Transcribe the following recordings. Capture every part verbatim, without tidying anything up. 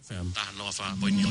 Ta no fa boinio.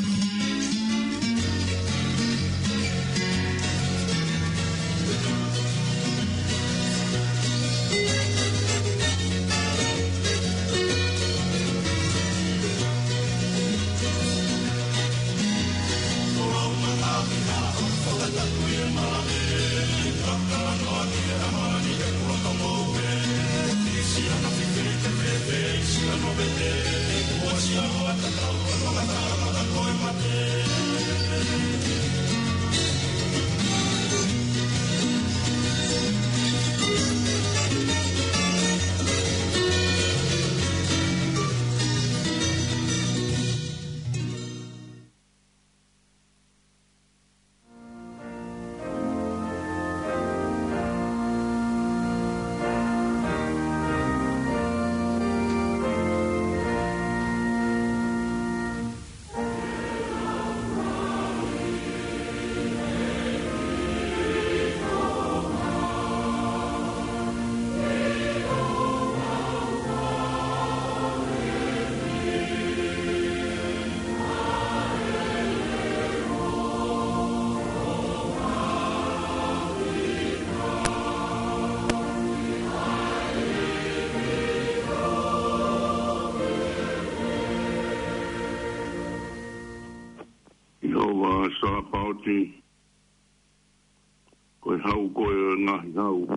Koe hau koe ngahi hau.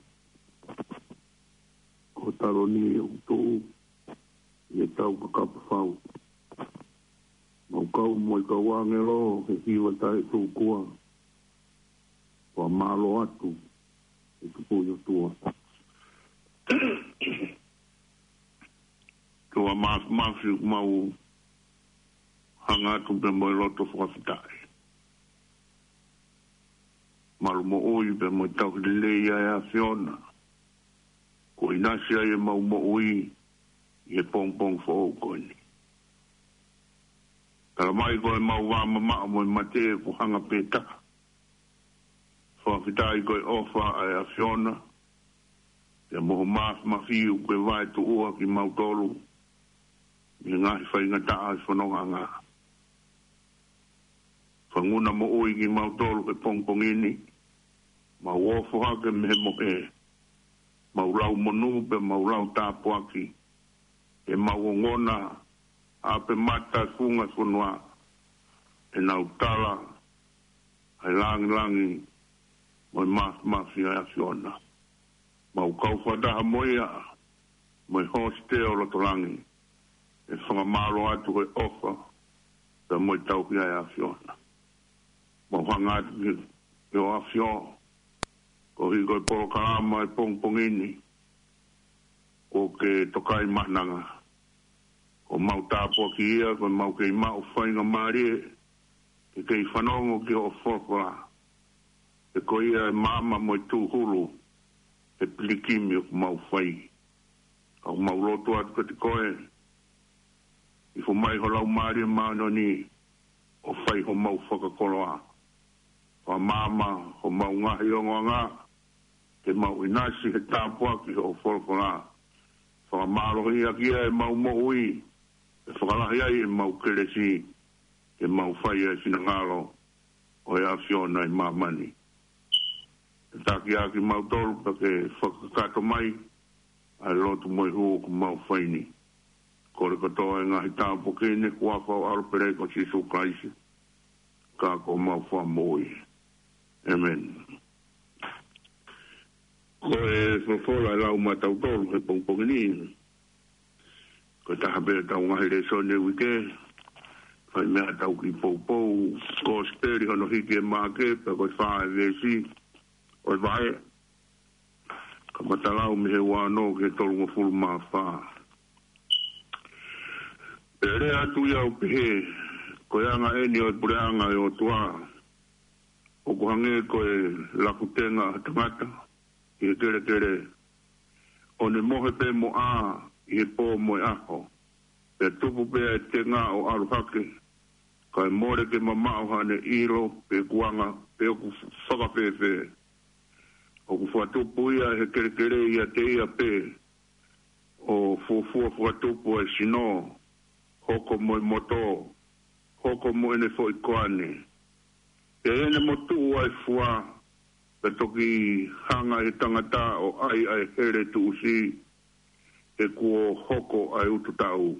Ko taro ni e utou. Ie tau ka kapa whau. Mau kau moi ka wangelo. He hiwa tae tō kua. Wa malo atu. E tupoio tua. Tua mas mafi mau. Hanga atu pe moi loto whakawhitae. Maru mo oi pe mo tau ki lei ai a Fiona. Ko inasi ai e mau mo oi i e pong pong fo o koini. Kala mai koe mau wā mama mo i mate ko hanga peta. Whakawhitai koe ofa ai a Fiona. Te moho maas mafiu koe vai tu ua ki mau tolu. I ngahi whainga taa i whanonga ngā. Whanguna mo oi ki mau tolu ke pong pong ini. Ma wofo hake me mo e. Mau rau monu pe mau rau tāpuaki. E mau ngona a pe mata funga funua. E nau tala. Ai langi langi. Moi mas masi a Fiona. Mau kau whadaha moia. Moi hoste o loto langi. E whanga malo atu e ofa. Pe moi tau ki a Fiona. Mau hanga atu ki o a Fiona. Ko hi koe poro karama e pong pong ini. Ko ke tokai mahnanga. Ko mau tāpua ki ia, ko mau kei mau whainga marie. Ke kei whanongo ki o whokora. E ko ia e mama mo i tūhulu. E pilikimi o mau whai. Ko mau roto atu kati koe. I fo mai ho lau marie maano ni. O whai ho mau whakakoroa. Ko mama ho mau ngahi o ngā. Ke mau inasi he tāpua ki o wholkora. Whakamaro ia kia e mau mo ui. E whakalahi ai e mau keresi. E mau whai e sinangalo. O e a Fiona i mamani. E taki a ki mau tolu pa ke whakakato mai. Ai lotu moi huu ku mau whaini. Kore katoa e ngahi tāpua kene kua whau arupere ko Sisu Kraisi. Ka ko mau wha mo ui. Amen. Ko e whawhora lau matau tolu he pongpong ni. Ko taha bea tau ngahi re sone wike. Whai mea tau ki poupou. Ko steri hono hiki e maake. Pa ko whae vesi. O vai. Ka matalau me he wano ke tolu ngafuru maa whaa. E rea atu iau pihe. Ko yanga eni o pureanga e o tua. O kuhange ko e lakutenga tangata. I e kere kere. O ne mohe pe mo a. I e po mo e aho. E tupu pe e te ngā o aruhake. Ka e more ke mamao hane iro pe kuanga. Pe o ku whakawhewhe. O ku whatupu ia he kere kere ia te ia pe. O fuafua whatupu e sino. Hoko mo i moto. hoko mo ene fo i koane. E ene mo tu ai fua, pe toki hanga e tangata o ai ai here tu usi, e kuo hoko ai utu tau.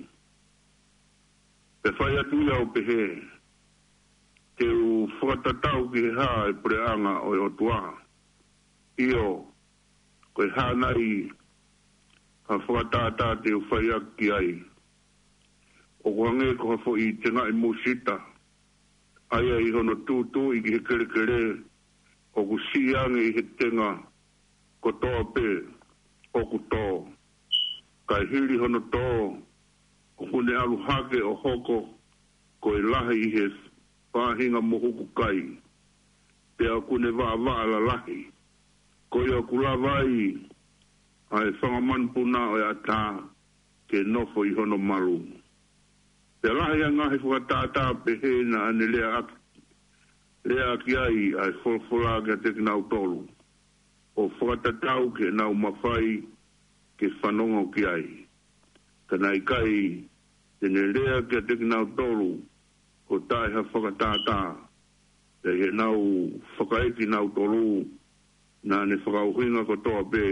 Pe whai atu ia o pehe, te u whakatatau ki he haa e preanga o e otua. Io, koe hana i ha whakatata te u whai aki ai. O kuange ko hafo i tenga i musita. Ai ai hono tūtū i ki he kere kere, o ku siange i he tenga ko toa pe o ku tō. Kai hiri hono tō, o kune alu hake o hoko, ko e lahi i he whahinga mohuku kai. Pea kune waa waa la lahi. Ko ia kula vai, ai whangamanpuna o e ata, ke nofo i hono malu. Pea lahi a ngahi whakatata pehe na ane lea aki. Lea aki ai, ai wholwhola ke te kinau tolu. O whakatatau ke nau mawhai, ke whanonga ki ai. Kana i kai, tene lea ke te kinau tolu, ko tai ha whakatata, te he nau whakaeki nau tolu, na ne whakauhinga ko toa pe,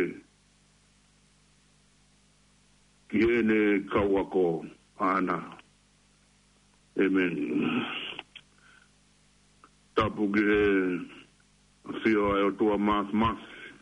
ki ene kauako ana. Amen. Tapu ki he whio ai o tua mas mas.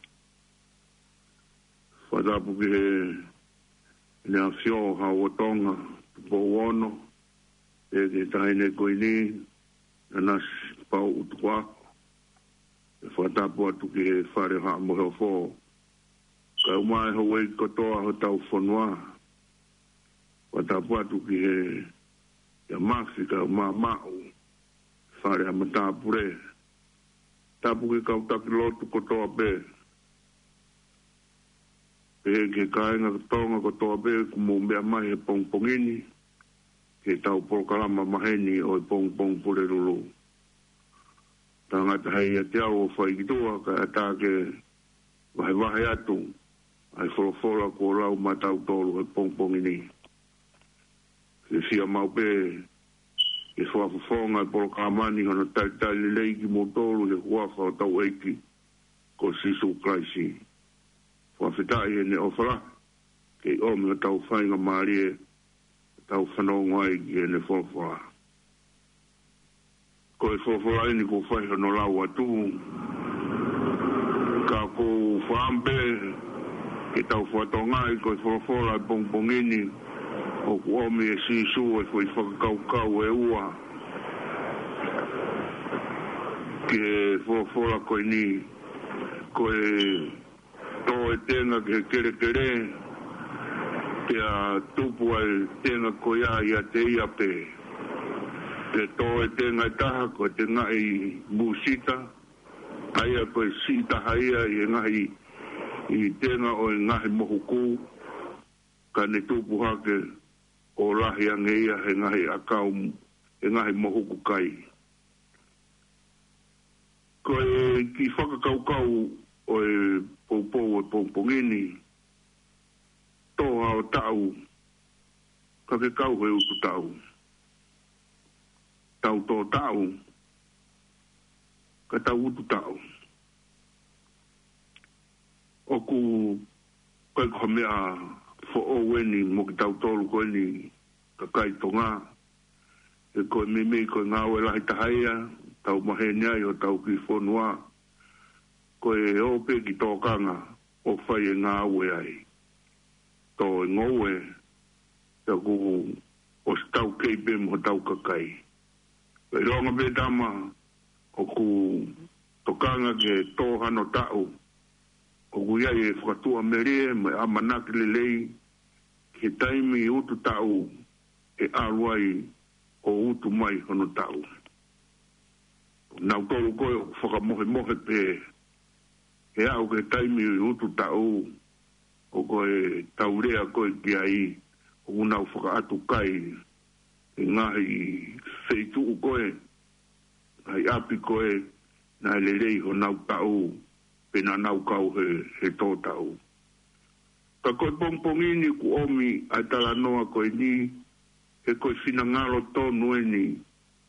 Whatapu ki he nea whio ha o tonga, po ono, e ke tahine koini, na nas pau utukwa. E whatapu atu ki he whare ha mo heo fō. Ka umai ho wei kotoa ho tau whanua. Whatapu atu ki he ia masi ka umai mau. Whare ha matapure. Tapu ki kau taki lotu kotoa pe. Pe ke kainga tonga kotoa pe kumu mea mai he pong pongini. Ke tau polokalama maheni o i pong pong pure rulu. Tangata hei a te au o whaikitua ka ata ke wahe wahe atu. Ai wholofola ko lau matau tolu e pong pongini. Ke sia mau pe e whafafonga e polokalamani hana taitali leiki mo tolu he huafa o tau eiki ko sisu kraisi. Whawhitai e ne ofara ke omi o tau whainga maarie tau whanonga ai ki e ne whawhara. Ko e whawhara ini ko whaiha no lau atu. Ka ko whaampe ke tau whatonga ai ko e whawhara e pongpongini o ku omi e sisu e whai whakakaukau e ua. Ke whawhara ko ini ko e tō e tenga ke kere kere te a tupu ai tenga ko ia ia te ia pe. Te tō e tenga taha ko te ngai busita, aia ko e sita haia i ngai i tenga o e ngai mohuku, ka ne tupu hake o lahi angeia he ngai akau e ngai mohuku kai. Ko e ki whakakaukau o e poupou e poupongini, toha o tau, ka ke kau he utu tau. Tau tō tau, ka tau utu tau. Oku, koe koha mea fo o weni mo ki tau tolu koe ni ka kai tonga. E koe mimi koe ngāwe lahi tahaia, tau mahenia i o tau ki whonua. Koe e ope ki tōkanga o whai e ngāwe ai. Tō e ngowe, te ku o stau keipe mo tau kakai. Koe ronga pe tama o ku tōkanga ke tōhano tau. O ku iai e whakatua merie me amanaki lelei ke taimi utu tau e aruai o utu mai hono tau. Nau tolu koe o whakamohe mohe pe e au ke taimi utu tau o koe taurea koe ki ai o unau whakaatu kai e ngahi feitu u koe ai api koe na lelei ho nau tau pe na nau kau he, he tō tau. Ka koe pongpongini ku omi ai tala noa koe ni e koe whina ngalo tōnu e ni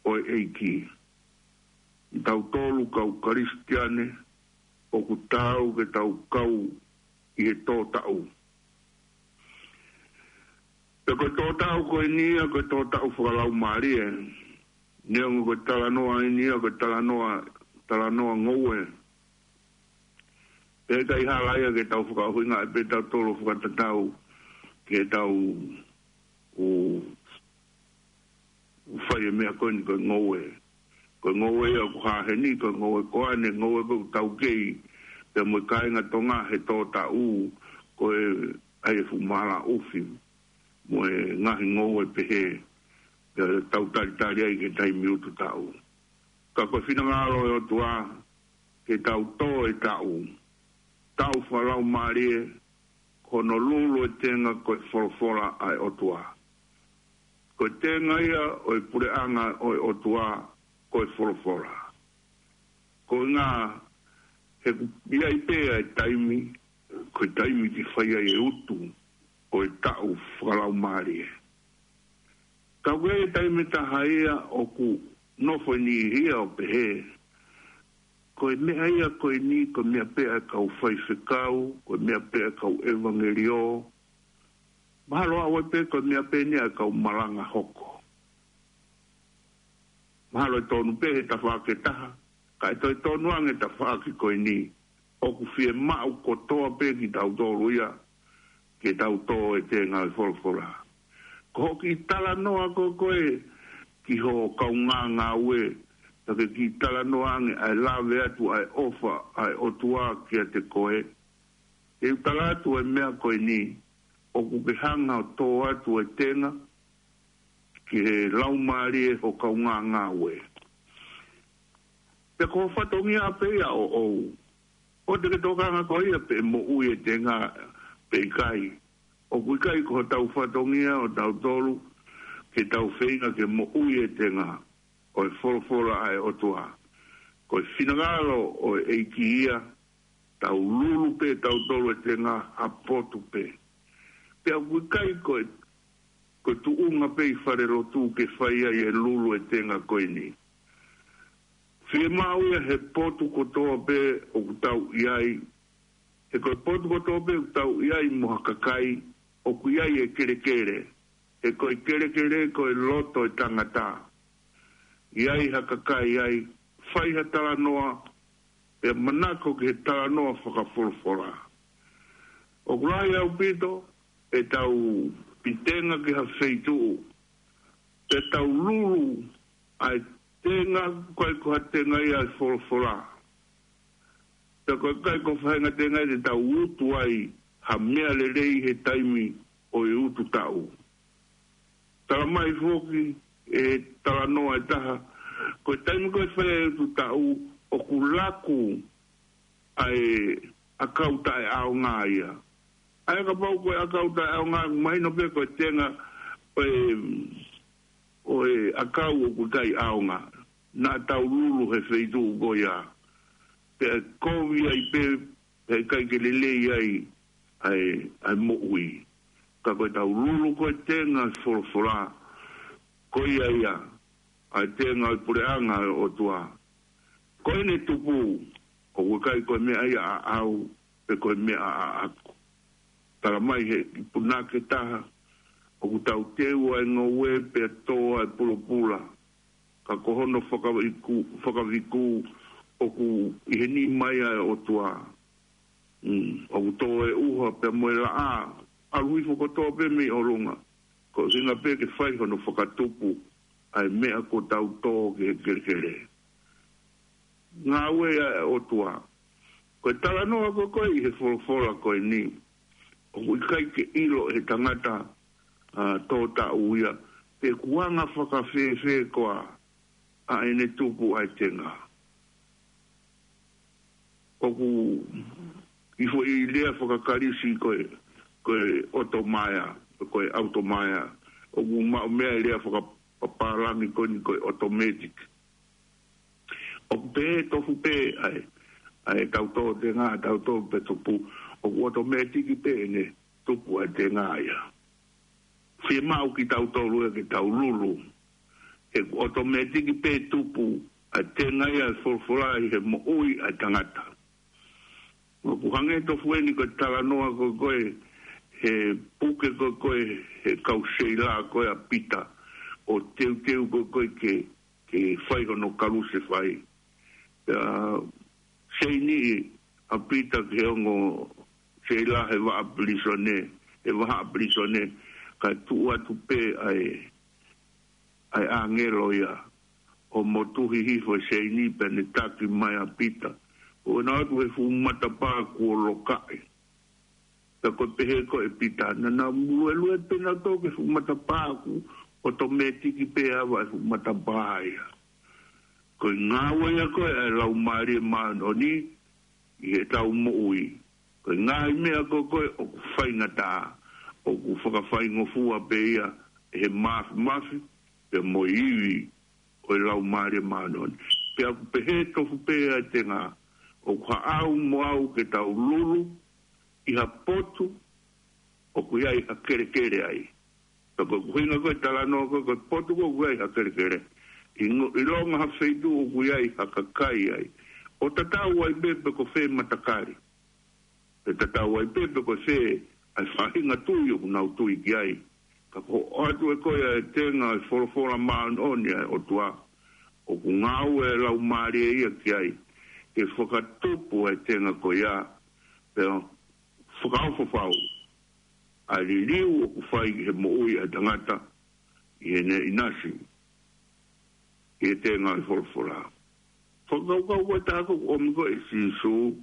o eiki. I tau tolu kau karistiane, o ku tau ke tau kau i he tō tau. Pe koe tō tau koe nia, koe tō tau whakalau maari e. Niangu koe talanoa i nia, koe talanoa, talanoa ngoue. Pe kai halaia ke tau whakahuinga e pe tau tolo whakatatau ke tau o whai e mea koe ni koe ngoue. Koe ngoue a ku haheni, koe ngoue koane, ngoue koe tau kei, pe mui kainga tonga he tō tau, koe ai e fumala ufi, mui ngahi ngoue pehe, pe tau tari tari ai ke tai miutu tau. Ka koe whina ngalo e o tua, ke tau tō e tau, tau whalau marie, kono lulu e tenga koe wholofora ai o tua. Koe tenga ia o e pureanga o e o tua, koe wholofora. Koe ngā, he ia i pēa e taimi, koe taimi ki whaia e utu, o e tau whalau marie. Ka koe e taimi taha ia o ku nofo ni hia o pehe, koe mea ia koe ni, koe mea pēa kau whai whikau, koe mea pēa kau evangelio, mahalo a wai pēa koe mea pēa nia kau malanga hoko. Mahalo e tonu pēhe ta whake taha, ka e toi tonu ange ta whake koe ni, o ku whie mau kotoa pēa ki tau tōru ia, ke tau tō e te ngā wholofora. Ko hoki tala noa ko koe, ki ho kau ngā ngā ue, take ki tala noa ange ai lawe atu ai ofa ai otua ki a te koe. E utala atu e mea koe ni, o ku behanga o tō atu e tenga, ki he laumari e ho kau ngā ngā ue. Pe ko whatongi a pēia o ou. O te ke tōkanga ko ia pe mo ui e tenga pe kai. O kui kai ko tau whatongi a o tau tolu, ke tau whainga ke mo ui e tenga, o e wholofora ai o tua. Ko e whinangalo o e eiki ia, tau lulu pe tau tolu e tenga a potu pe. Pe au kui kai ko e ko tu unga pe i wharero tu ke whaia i e lulu e tenga koe ni. Whie mauia he potu kotoa pe o kutau iai, he koe potu kotoa pe o kutau iai moha kakai, o ku iai e kere kere, he koe kere kere koe loto e tangata. Iai hakakai iai, whai ha tala noa, e manako ke he tala noa whakawholofora. O kurai au pito, e tau pitenga ki ha wheitu, e tau lulu, ai tenga koe ko ha tenga i ai wholofora. Te koe kai ko whainga tenga i te tau utu ai, ha mea le rei he taimi o e utu tau. Tala mai whoki, e tala noa e taha, koe taimi koe whaia e utu tau, o ku laku ai a kauta e ao ngā ia. Ai ka pau koe a kauta e ao ngā, mai no pe koe tenga o e, o e a kau o ku tai ao ngā. Nā tau lulu he wheitu ko ia. Pe kovi ai pe, pe kai ke lelei ai, ai, ai mo ui. Ka koe tau lulu koe tenga wholofora, koe ia ia, ai tenga i pureanga o tua. Koe ne tupu, o koe kai koe mea ia a au, pe koe mea a aku. Tara mai he punake taha, o ku tau teu ai ngoue pe toa ai pulupula. Ka kohono whakawiku, whakawiku, o ku iheni mai ai o tua. Mm. O ku tō e uha pe moe la a, alui whakatoa pe mi o runga. Ko hinga pe ke whai hono whakatupu, ai mea ko tau tō ke kere kere. Ngā ue ai o tua. Koe tala noa ko koe i he wholofora koe ni. O ku kai ke ilo he tangata uh, tō ta uia. Pe kuanga whakawhewhe koa a ene tupu ai tenga. O ku i fo i lea whakakarisi koe koe otomaia, koe automaia. O ku ma mea i lea whakapaparami koe ni koe automatic. O ku pe tofu pe ai, ai tau tō te ngā, tau tō pe tupu, o ku automatic i pe ene tupu ai te ngā ia. Whie mau ki tau tō lua ki tau lulu, e automatic pe tupu a tenga ia forfora i he mo'ui a tangata. Mo kuhange to fueni ko talanoa ko koe he puke ko koe he kauseila koe a pita o teu teu ko koe ke ke whai hono karuse whai. Seini a pita ke ongo seila he wa aplisone he wa aplisone ka tu atu pe ai ai angelo ia o motuhi hifo seini pene taki mai a pita o na atu he fu matapa ku o lokai ta ko pehe ko e pita na na muelu e pena to ke fu matapa ku o to meti ki pe ava fu matapa ia ko ngawa ia ko e lau mari manoni i e tau moui ko ngai mea ko ko o ku whaingata o ku whakawhaingofua pe ia he mafi mafi pe mo iwi o lau mare manon pe aku pehe tofu pe a tenga o kwa au mo au ke tau lulu i ha potu o ku iai ha kere kere ai to ko kuhinga ko talano ko ko potu ko ku iai ha kere kere i longa ha feidu o ku iai ha kakai ai o tatau ai bebe ko fe matakari te tatau ai bebe ko fe ai whahinga tui o kunau tui ki ai ka ko atu e koia e tenga e wholofora maan onia o tua o ku ngau e lau maari e ia ki ai ke whakatupu e tenga koia pero whakauwhawhau a ririu o ku whai he moui a tangata i e ne inasi i e tenga e wholofora whakaukau wa tāko o miko e sisu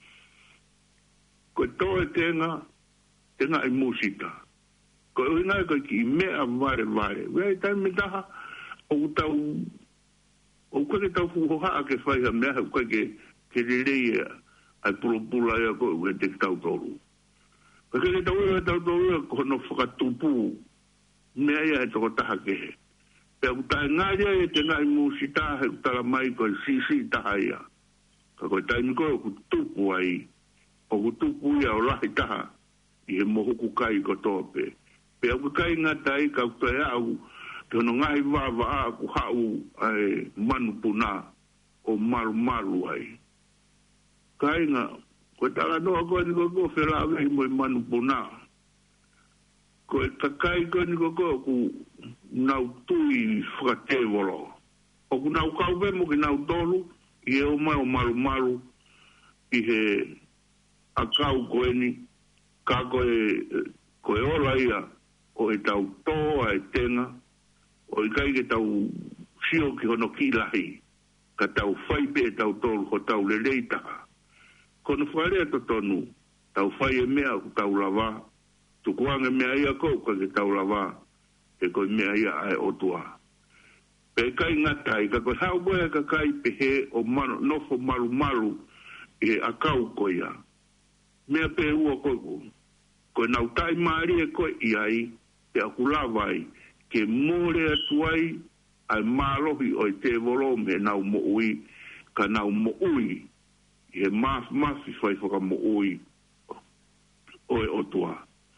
ko tō e tenga tenga e musika ko ina ko ki mea vare vare we tai me taha o tau o ko ke tau fu ha ke fai ha mea ko ke ke reia ai pulupula ia ko we te tau toru ko ke tau e tau toru ko no whakatupu mea ia e toko taha ke he pe u tai ngaria e te ngai musita he utala mai ko si si taha ia ka ko tai miko ku tupu ai o ku tupu ia o lahi taha i he mohuku kai ko tope pe au kai ngatai ka tai au tono ngai va va ku hau ai manu puna o malu malu ai kai nga ko tala no ko ni ko ko fela ve mo manu puna ko ta kai ko ni ko ku nau tui fratevolo o ku nau ka ve mo ki nau tolu i e o mai o malu malu i he akau ko ni ka ko e ko e ola ia o e tau toa e tenga, o i kai ke tau sio ki hono ki lahi, ka tau whaipe e tau tolu ko tau lelei taka. Kono whaarea to tonu, tau whai e mea ko tau lava, tukuanga mea ia kou ka ke tau lava, e koi mea ia ai otua. Pe kai ngatai, ka koe hau boe ka kai pehe o mano, nofo malu malu, e akau koia. Mea pe ua koiku, koe nau tai maari e koe i ai, te akulawai, ke more atuai, ai malohi o te volo me nau moui, ka nau moui, e maaf maafi whai whaka moui, o e otua.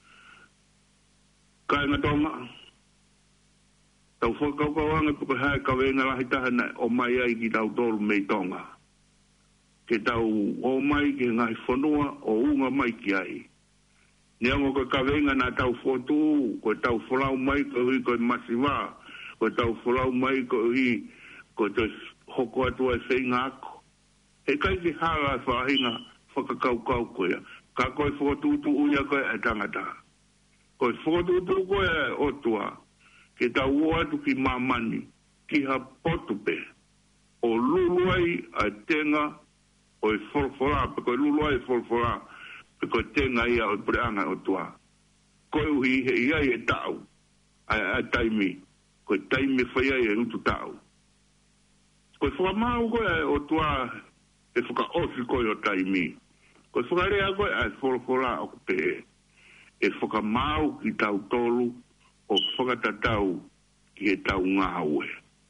Kai ngatonga, tau whakaukawanga puka hae ka wenga lahi tahana o mai ai ki tau tolu mei tonga. Ke tau o mai ke ngai whanua o unga mai ki ai. Niango ko ka wenga na tau whotu, ko tau wholau mai ko hui ko masiwa, ko tau wholau mai ko hui ko te hoko atua e whainga ako. E kai ki hala whahinga whakakaukau koea. Ka koe whotutu uia koe e tangata. Koe whotutu koe e otua. Ke tau uatu ki mamani, ki ha potupe, o luluai a tenga, o e wholwhora, pe koe luluai e wholwhora, pe koe tenga ia o preanga o tua. Koe uhi he iai e tau, a, a taimi, koe taimi whaiai e utu tau. Koe whakamau koe o tua, e whaka osi koe o taimi. Koe whakarea koe a wholwhora o kupe, e whakamau ki tau tolu, o whakatatau ki he tau ngāue.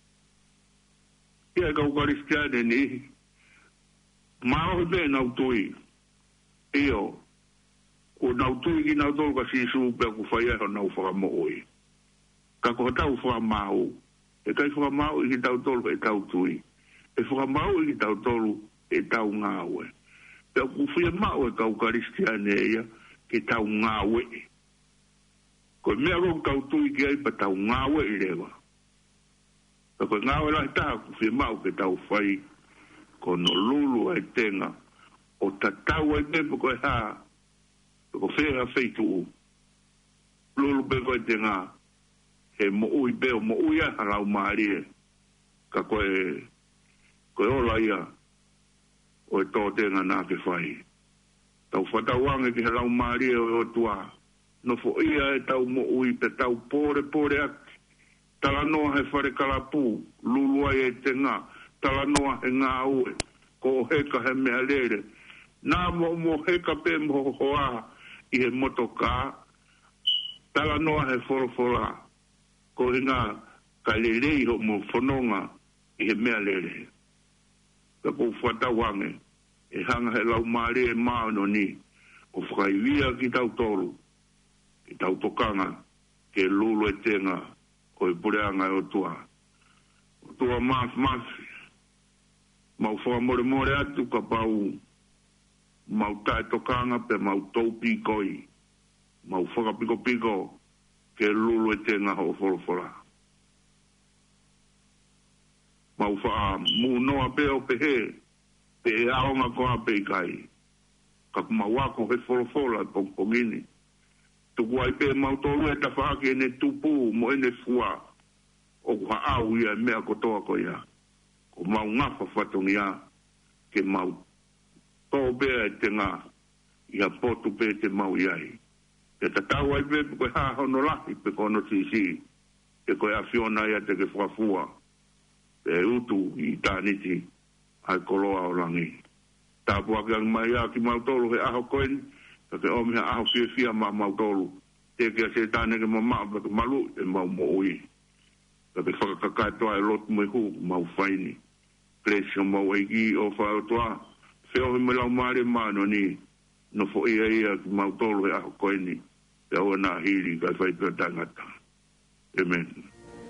Ia kau karistiane ni, maohi me nau tui, eo, ko nau tui ki nau tolu ka sisu pia ku whaiaho nau whakamooi. Ka ko tau whakamau, e kai whakamau i ki tau tolu e tau tui. E whakamau i ki tau tolu e tau ngāwe. Pea kuwhia mau e kau karistiane ia ke tau ngāwe. Koe mea rong kau tui ki ai pa tau ngāwe i rewa. Pea koe ngāwe lai taha kuwhia mau ke tau whai ko no lulu ai tenga o tatau ai pepe koe haa ko whera wheitu u. Lulu pe koe tenga he mo ui beo mo ui a harau maarie ka koe koe ola ia o e tō tenga nā ke whai. Tau whatawange ki harau maarie o tua no fo ia e tau mo ui pe tau pore pore aki. Tala noa he whare kalapu lulu ai e tenga tala noa he ngā ue ko heka he mea lere. Nā mo mo heka pe mo hoa i he motoka tala noa he whorofora ko he ngā kalelei ho mo whanonga i he mea lere. Ka kou whatawange e hanga he lau maare e maano ni o whakaiwia ki tau toru ki tau tokanga ke lulu e tenga o e pureanga o tua. O tua maaf maafi mau whakamore more atu ka pau mau tae tokanga pe mau taupi koi mau whakapiko piko ke lulu e tenga ho whorofora. Mau wha mu noa pe o pe he pe e aonga koa pe i kai ka kuma wako he whorofora pongpongini tuku ai pe mau tolu e ta whaake ne tupu mo ene fua o kuha au ia mea kotoa ko ia o mau ngafa whatongi a ke mau tō bea e te ngā i a potu pe te mau iai. Te tatau ai pe koe ha hono lahi pe kono tisi e koe a whiona ia te ke whakafua pe utu i tāniti ai koloa o rangi. Tāpua ki ang mai a ki mau tolu he aho koen ka ke omi ha aho fia fia ma mau tolu te ke a se tāne ke mama pe ke malu e mau mo ui. Ka ke whakakakai toa e lotu mai hu mau whaini. Plesio mau eigi o whao toa whio he melau maare mano ni no fo ia ia ki mau tolu he aho koeni te aua nā hiri kai whaipea tangata. Amen.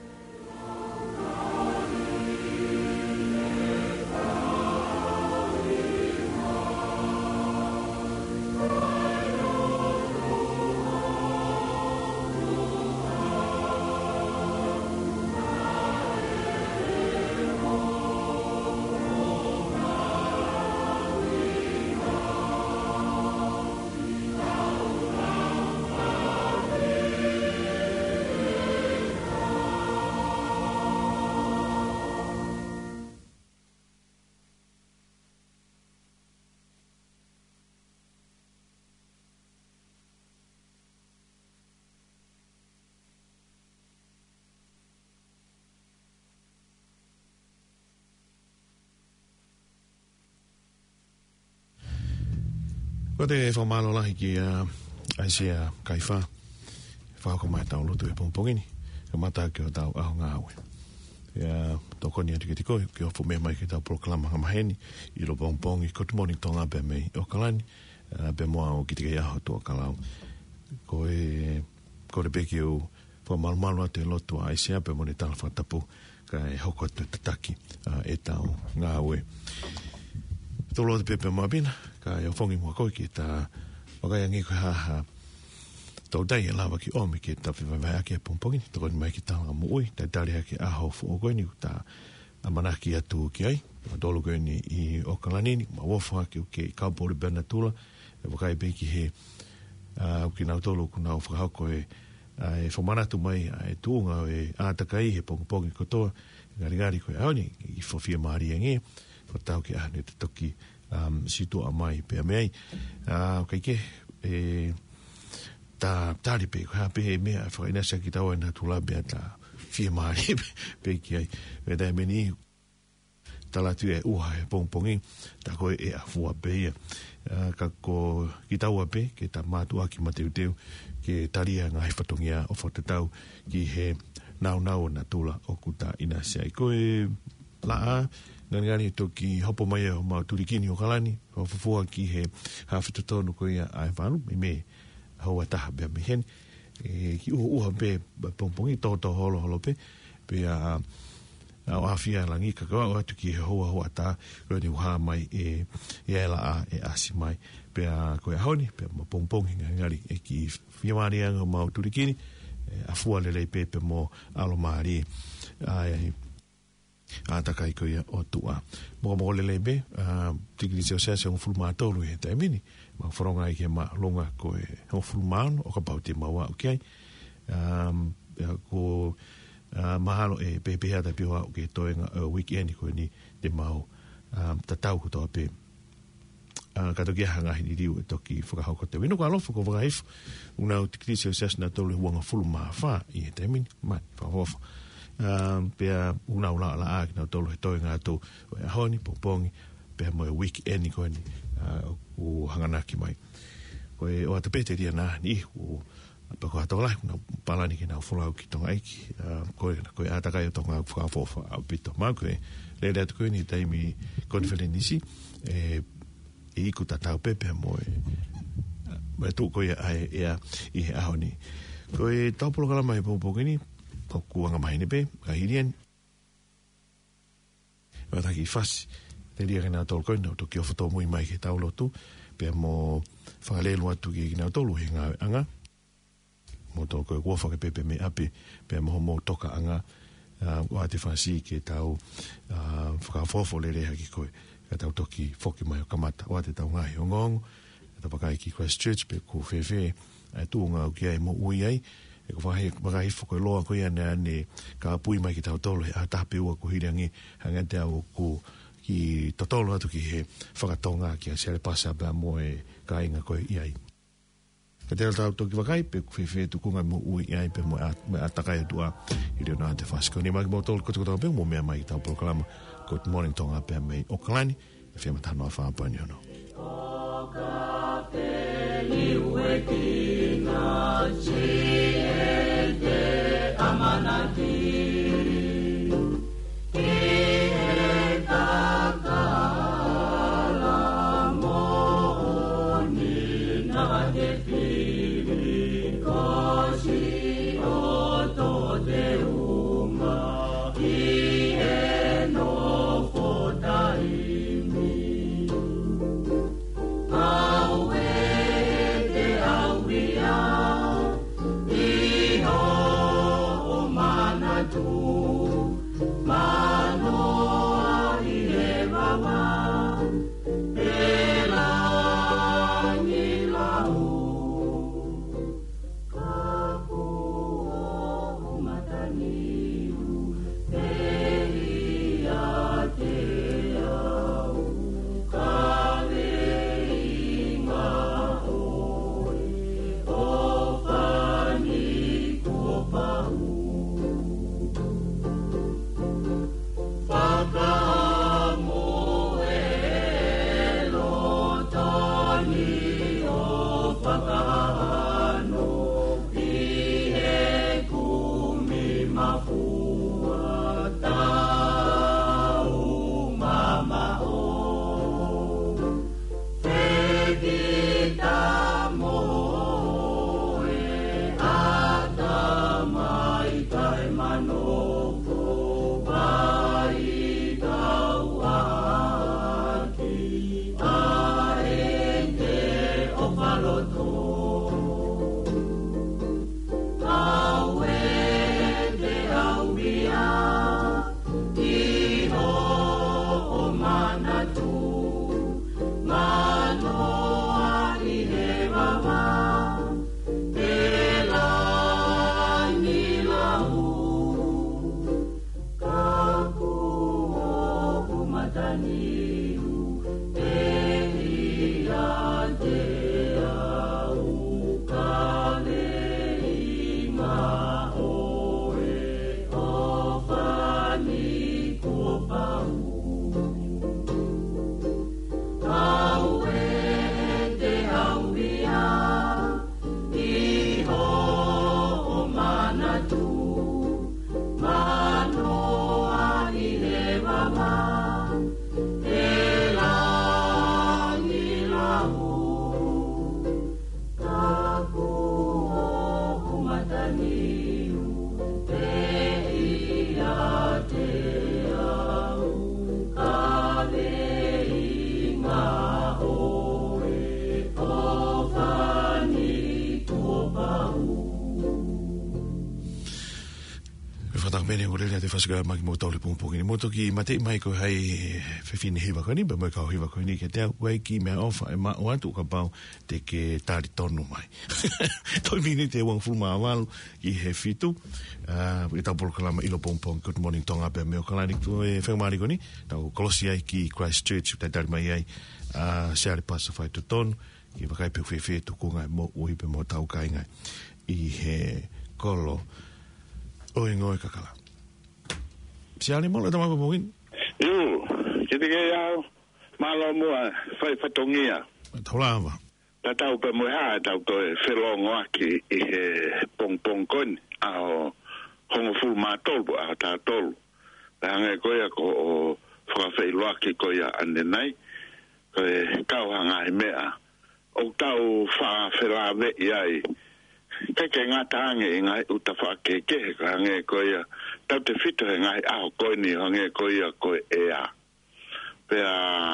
Ko te whamalo lahi ki uh, Aisea Kaiwha, whako mai tau lotu e pongpongini, ka mata ki o tau aho ngā aue. Ia toko ni atu ki tiko, ki ofo mea mai ki tau proklama hamaheni, i lo pongpongi, ko te moni tonga pe mei o kalani, uh, pe moa o ki te kei aho tua kalau. Ko e, ko te peki o whamalo malo atu e lotu a Aisea, pe moni tala whatapu, ka e hoko atu tataki uh, e tau ngā aue. Tolo te pepe mabina, ka e whongi mua koi ki ta wakai angi koe haha tau dai e lawa ki omi ki ta whiwai ake a pongpongi, toko ni mai ki tanga mu ui, ta tari hake aho fu o koe ni ta amanaki atu ki ai, ma dolo koe ni i Okalanini, ma wofu hake uke i kaupori bena tula, e wakai beki he uh, uki nau tolo ku nau whakahau koe uh, e whamanatu mai uh, e tuunga o e ātakai he pongpongi kotoa, ngari ngari koe aoni, i whawhia maari angi, whatau ki ahne te toki um, situ a mai pe a mei. Uh, kai ke, e, ta tari pe, koe hape he mea, whakainasa ki tau ena tula bea ta whia maari pe ki ai. E dai meni, talatu e uha e pongpongi, ta koe e a fua pe ia. Uh, ka ko ki tau a pe, ke ta mātua ki mateu teu, ke taria ngā he whatongia o whatatau ki he nau nau na tula o kuta ina sei. Koe la a, ngani ngani toki hopo mai o mau turikini o kalani, o fufua ki he hawhitatonu ko ia ai whanu, me me haua taha bea me hen, e, ki uha uha pe pongpongi, tō tō holo holo pe, pe a o afia langi ka ko atu ki hoa hoa ta o ni ha mai e e la a e asi mai pe a ko e honi pe mo pompong hinga ngari e ki fiamari anga mau turikini a fua le le pe pe mo alo mari ai a ta kai ko ia o tua mo mo le le be a tikri se se se un fulma tolu e te mini ma fronga i ke ma longa ko e o fulman o ka pauti ma wa okay um ko Uh, mahalo e pepe hata pioa o ke toenga uh, weekend ko ni te mau um, tatau ko toa pe uh, kato kia hanga hini riu e toki whakahau ko te wino ka alofu ko whakahifu una o te krisi o sasna tolu huanga fulu maa wha i he te mini mai whahofa um, pea una ula ala aaki na tolu he toenga atu o e ahoni popongi pea mo e weekend ko ni uh, o hanganaki mai ko e o ata pete ria na ni o pa ko atola na palani ki na fola ki tonga iki ko ko ata ka tonga fa fa fa pito ma ko le le ko ni taimi conferenisi e e ku tata pepe mo e ma tu ko ya e e a honi ko e topo kala mai po po ni ko ku anga mai ni pe ka hirien wa ta ki fas te dia na tol ko no to ki foto mo mai ki taulo tu pe mo fa le lo tu ki na tolu hinga anga mo to ko ko fa ke pepe me api pe mo mo toka anga wa te fasi ke tau fa fofo le le ki ko ka tau toki foki mai kamata wa te tau ngai ngong ta pakai ki Christchurch pe ko fefe e tu nga o ki ai mo ui ai e ko fa he pakai foko lo ko ia ne ne ka pui mai ki tau tolo a ta pe o ko hirangi hanga te au ko ki totolo atu ki he whakatonga ki a sere pasa ba mo e ka inga ko iai ka te tau toki wakai pe whewhe tu kunga mo ui ai pe mo a takai atua i reo nā te whasko ni maki mo tolu koto koto pe mo mea mai tau proklama Good Morning Tonga pe mei o kalani e whiama tanoa whaapa ni ono o ka peli ue ki ngā chi e te amanaki whatak mene o rele te whasaka maki mo taule pumpungi. Mo toki mate mai ko hei whiwhine hiwa koni, ba mai kau hiwa koni ke te wei ki mea ofa e ma o atu ka pau te ke tāri tonu mai. Toi mini te wang fulma awalu ki he fitu. I tau polo kalama ilo pumpungi, good morning tonga pe meo kalani tu e whengamari koni. Tau kolosi ai ki Christchurch, tai tari mai ai seare pasa whai tu tonu. I wakai pe whewhe tu kunga mo ui pe mo tau kaingai. I he kolo oi ngoi kakala. Si ali mo le tama pupungin? Yu, kiti ke iau, malo mua, whai whatongia. Taulava. Ta tau pe muha, tau koe whelongo aki i he pong pong koni, ao hongo fulu mātolu, ao tā tolu. Ta hangai koea ko o whakawhailoa ki koea ane nei, koe kau hanga he mea. O tau whawhelawe iai, keke ngā tānge i ngai uta whakeke, ka hange koia, tau te whito he ngai aho koe ni, hange koia koe ea. Pea,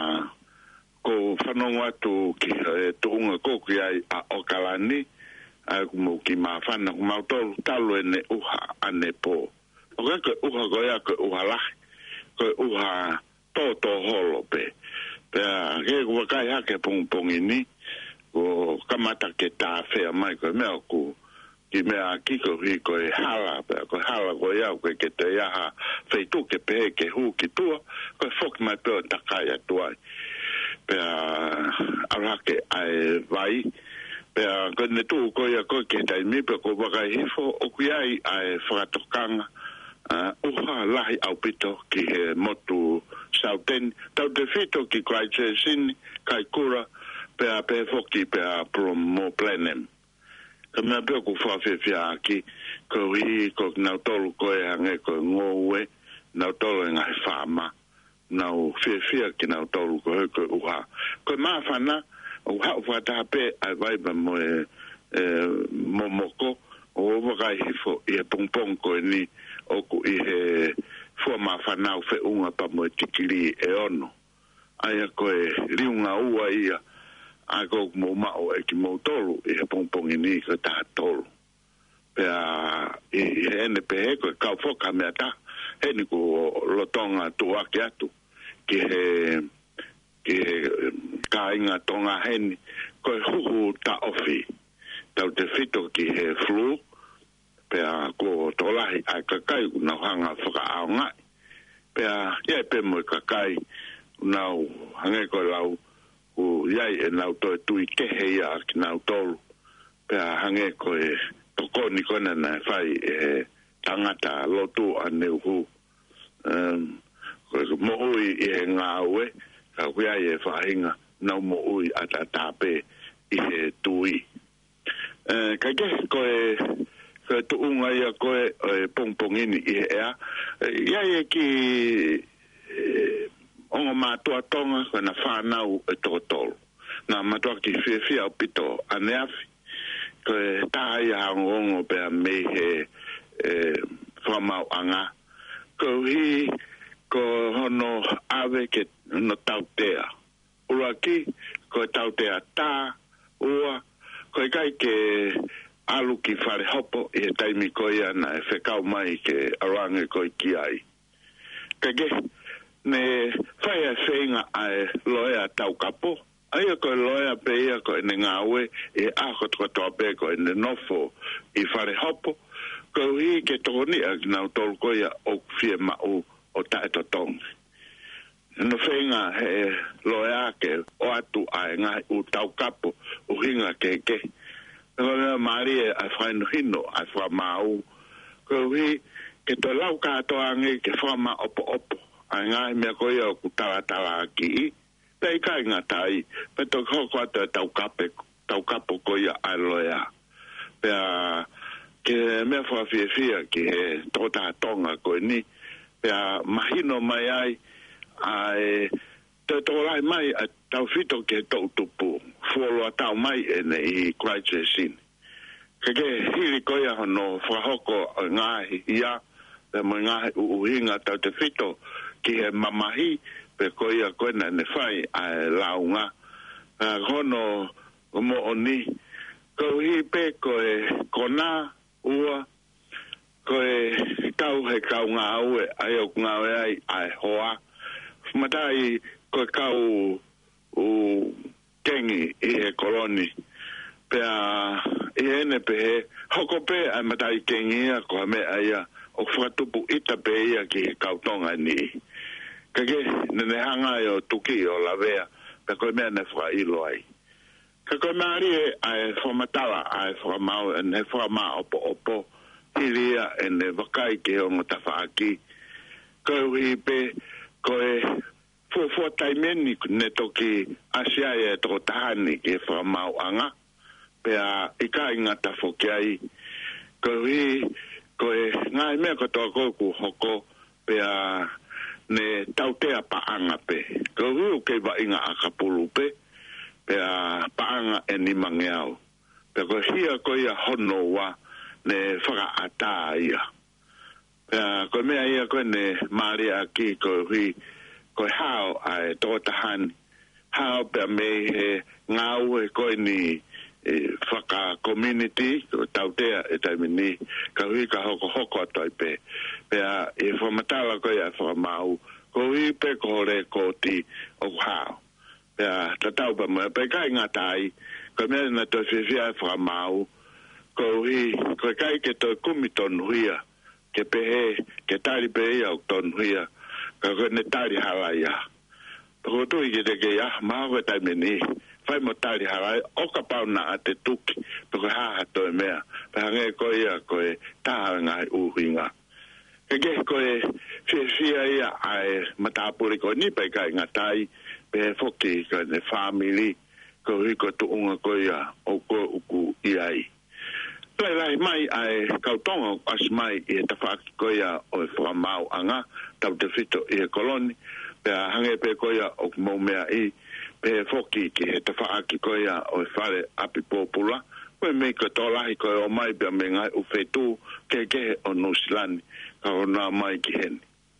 ko whanongo atu ki e tuunga koku ai a Okalani, a kumu ki maa whana, ku mau tolu talu ene uha ane po. O kai koe uha koia koe uha lahi, koe uha tōtō holo pe. Pea, ke kua kai hake pongpongi ni, ko kamata ke tā whea mai koe mea ku ki mea kiko hi koe hala, pea koe hala koe iau koe ke te iaha wheitu ke pehe ke hu ki tua, koe whoki mai peo takai atuai. Pea arake ai vai, pea koe ne tuu koe ia koe ke taimi, pea koe wakai hifo, o kui ai ai whakatokanga, uha lahi au pito ki he motu sauteni, tau te whito ki Christchurch sini, kai kura, pea pe foki pea promo planem. Ka mea pea ku whawhewhia aki, ko hi, ko nau tolu koe hange ko ngowe, nau tolu e ngai whama, nau whiwhia ki nau tolu koe koe uha. Koe maa whana, uha uwhataha pe ai waiba mo e momoko, o wakai hifo i he pongpong koe ni, oku i he fua maa whanau whe unga pa mo e tikiri e ono. Aia koe riunga ua ia, ai ko mo mao e ki mo tolu i he pongpongi ni ko tā tolu. Pea i he ene pehe ko kau whoka mea tā, he ni ko lotonga tuake atu ki he ki he kāinga tonga heni ko huhu ta ofi. Tau te whito ki he flu, pea ko tolahi ai kakai unau hanga whaka ao ngai. Pea iai pe mo kakai unau hange ko lau u iai e nau toi tui kehe ia ki nau tolu. Pea hange koe tokoni kona na whai e tangata lotu a neuhu. Um, koe mo ui i he ngā ue, ka kui ai e whahinga, nau mo ui ata tāpe i he tui. Uh, ka ke koe, koe tuunga ia koe e pongpongini i he ea, iai e ki ongo mātua tonga koe na whanau e tōtolu. Nā mātua ki whiawhia o pito ane awhi. Koe tāhai a ongo pēr me he e, whamau anga. Koe hi ko hono awe ke no tautea. Ura ki, koe tautea tā, ua, koe kai ke alu ki whare hopo i he taimi koe ana e whekau mai ke arange koe ki ai. Kage, ne whai a whenga ai loea tau kapo, aia koe loea pe ia koe ne ngāwe e ako toka toa pe koe ne nofo i whare hopo, koe hi ke tokoni a nau tolu koe ia o whia mau o tae to tongi. No whenga he loea ke o atu ai ngai u tau kapo u hinga ke ke. Koe mea maari e a whainu hino a wha mau, koe hi ke to lau kātoa nge ke wha ma opo opo. Ai ngai mea koe au ku tala tala ki i, pei kai ngā tai, pe to koko atu e tau kape, tau kapo koe ai loea. Pea, ke mea whawhia whia ki he tōtā tonga koe ni, pea mahino mai ai, ai te tōlai mai a tau whito ke tau tupu, fuoloa tau mai e ne i Christchurch sini. Ke ke hiri koe hono whahoko ngāhi ia, pe mo ngāhi uuhinga tau te whito, ki he mamahi pe koia koena ne whai ai launga. Uh, hono mo oni, ko hi pe koe kona ua, koe tau he kau ngā aue, ai o ngā aue ai, ai hoa. Matai ko kau o kengi i he koloni. Pea i ene pe he, hoko pe ai matai kengi ia ko me aia o whakatupu ita pe ia ki he kautonga ni. Kake, nene hanga i o tuki o lavea, pe koe mea ne whakailo ai. Ka koe maari e ai whamatawa ai whamau e ne whamau opo opo hiria e ne wakai ke o ngata whaaki. Koe hui pe koe fuafua taimeni ne toki asia e toko tahani ke whamau anga. Pea ika i ngata whokiai. Koe hui koe ngai mea katoa koe ku hoko pea ne tautea paanga pe. Koe hui o kei wa inga akapulu pe. Pea paanga e ni mangeau. Pea ko hia ko ia hono wa ne whaka ata ia. Pea ko mea ia ko ne maari aki ko hui ko hao ai tō tahani. Hao pea me he ngau e ko ni e, whaka community ko tautea e taimini. Ka hui ka hoko hoko atoi pe. Pea e whamatala ko ia whakamau. Ko hui pe ko hore ko ti o hao. Pea tatau pa mua, pe kai ngā tai, ko mea na to whiwhia e whakamau, ko hui, ko kai ke to kumi tonu huia, ke pehe, ke tari pehe au tonu huia, ka koe ne tari halaia. Pako tui ke te ke ah, maha koe taimeni, whai mo tari halai, oka pauna a te tuki, pako haha toi mea, pe hange koe ia koe taha ngai uhinga. Ke ke koe whiwhia ia ai matapuri koe ni pe kai ngā tai, pe foki ka ne family ko hiko tu unga ko ia o ko uku iai. Toi lai mai ai kautonga as mai i te whaaki ko ia o e whamau anga tau te whito i he koloni pe a hange pe ko ia o mau mea i pe foki ki he te whaaki ko ia o e whare api pōpula koe mei ko tō lahi ko e o mai pe a me ngai u whetū ke ke o Nusilani ka o nā mai ki heni.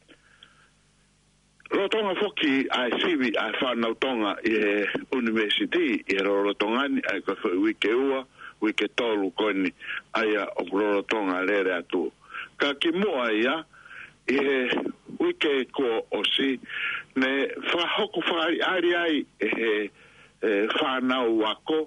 Rotonga foki ai siwi ai whanau tonga i he university i he rorotongani ai ka whi wike ua, wike tolu koini aia o rorotonga lere atu. Ka ki mua ia i he wike ko o si ne whahoku whaari ari ai i he whanau wako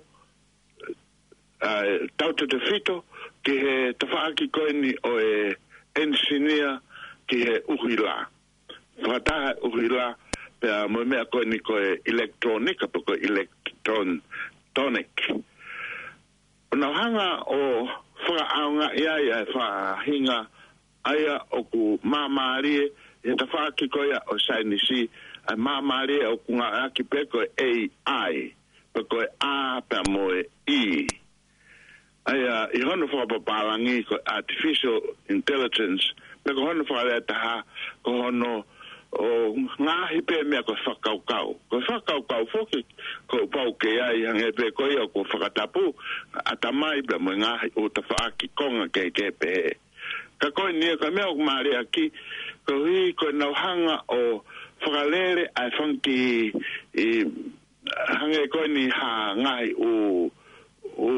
tauta te whito ki he tawhaaki koini o e engineer ki he uhila. Whataha uhila pea mo mea koe ni koe electronica pa koe electron tonic. Nau hanga o whaaunga ia ia e whahinga aia o ku māmārie e ta whaaki koe o sainisi a māmārie o ku ngā aki pe koe A I pa koe A pea moe I. Aia i hono whakapapalangi koe artificial intelligence pe ko hono whakareataha ko hono o ngahi pe mea ko whakaukau. Ko whakaukau whoki ko pau ke ai hange pe ko ia ko whakatapu atamai pe mo ngahi o ta whaaki konga ke ke pe he. Ka koe nia ka mea o maare aki ko hui ko nauhanga o whakalere ai whanki i hange koe ni ha ngahi o o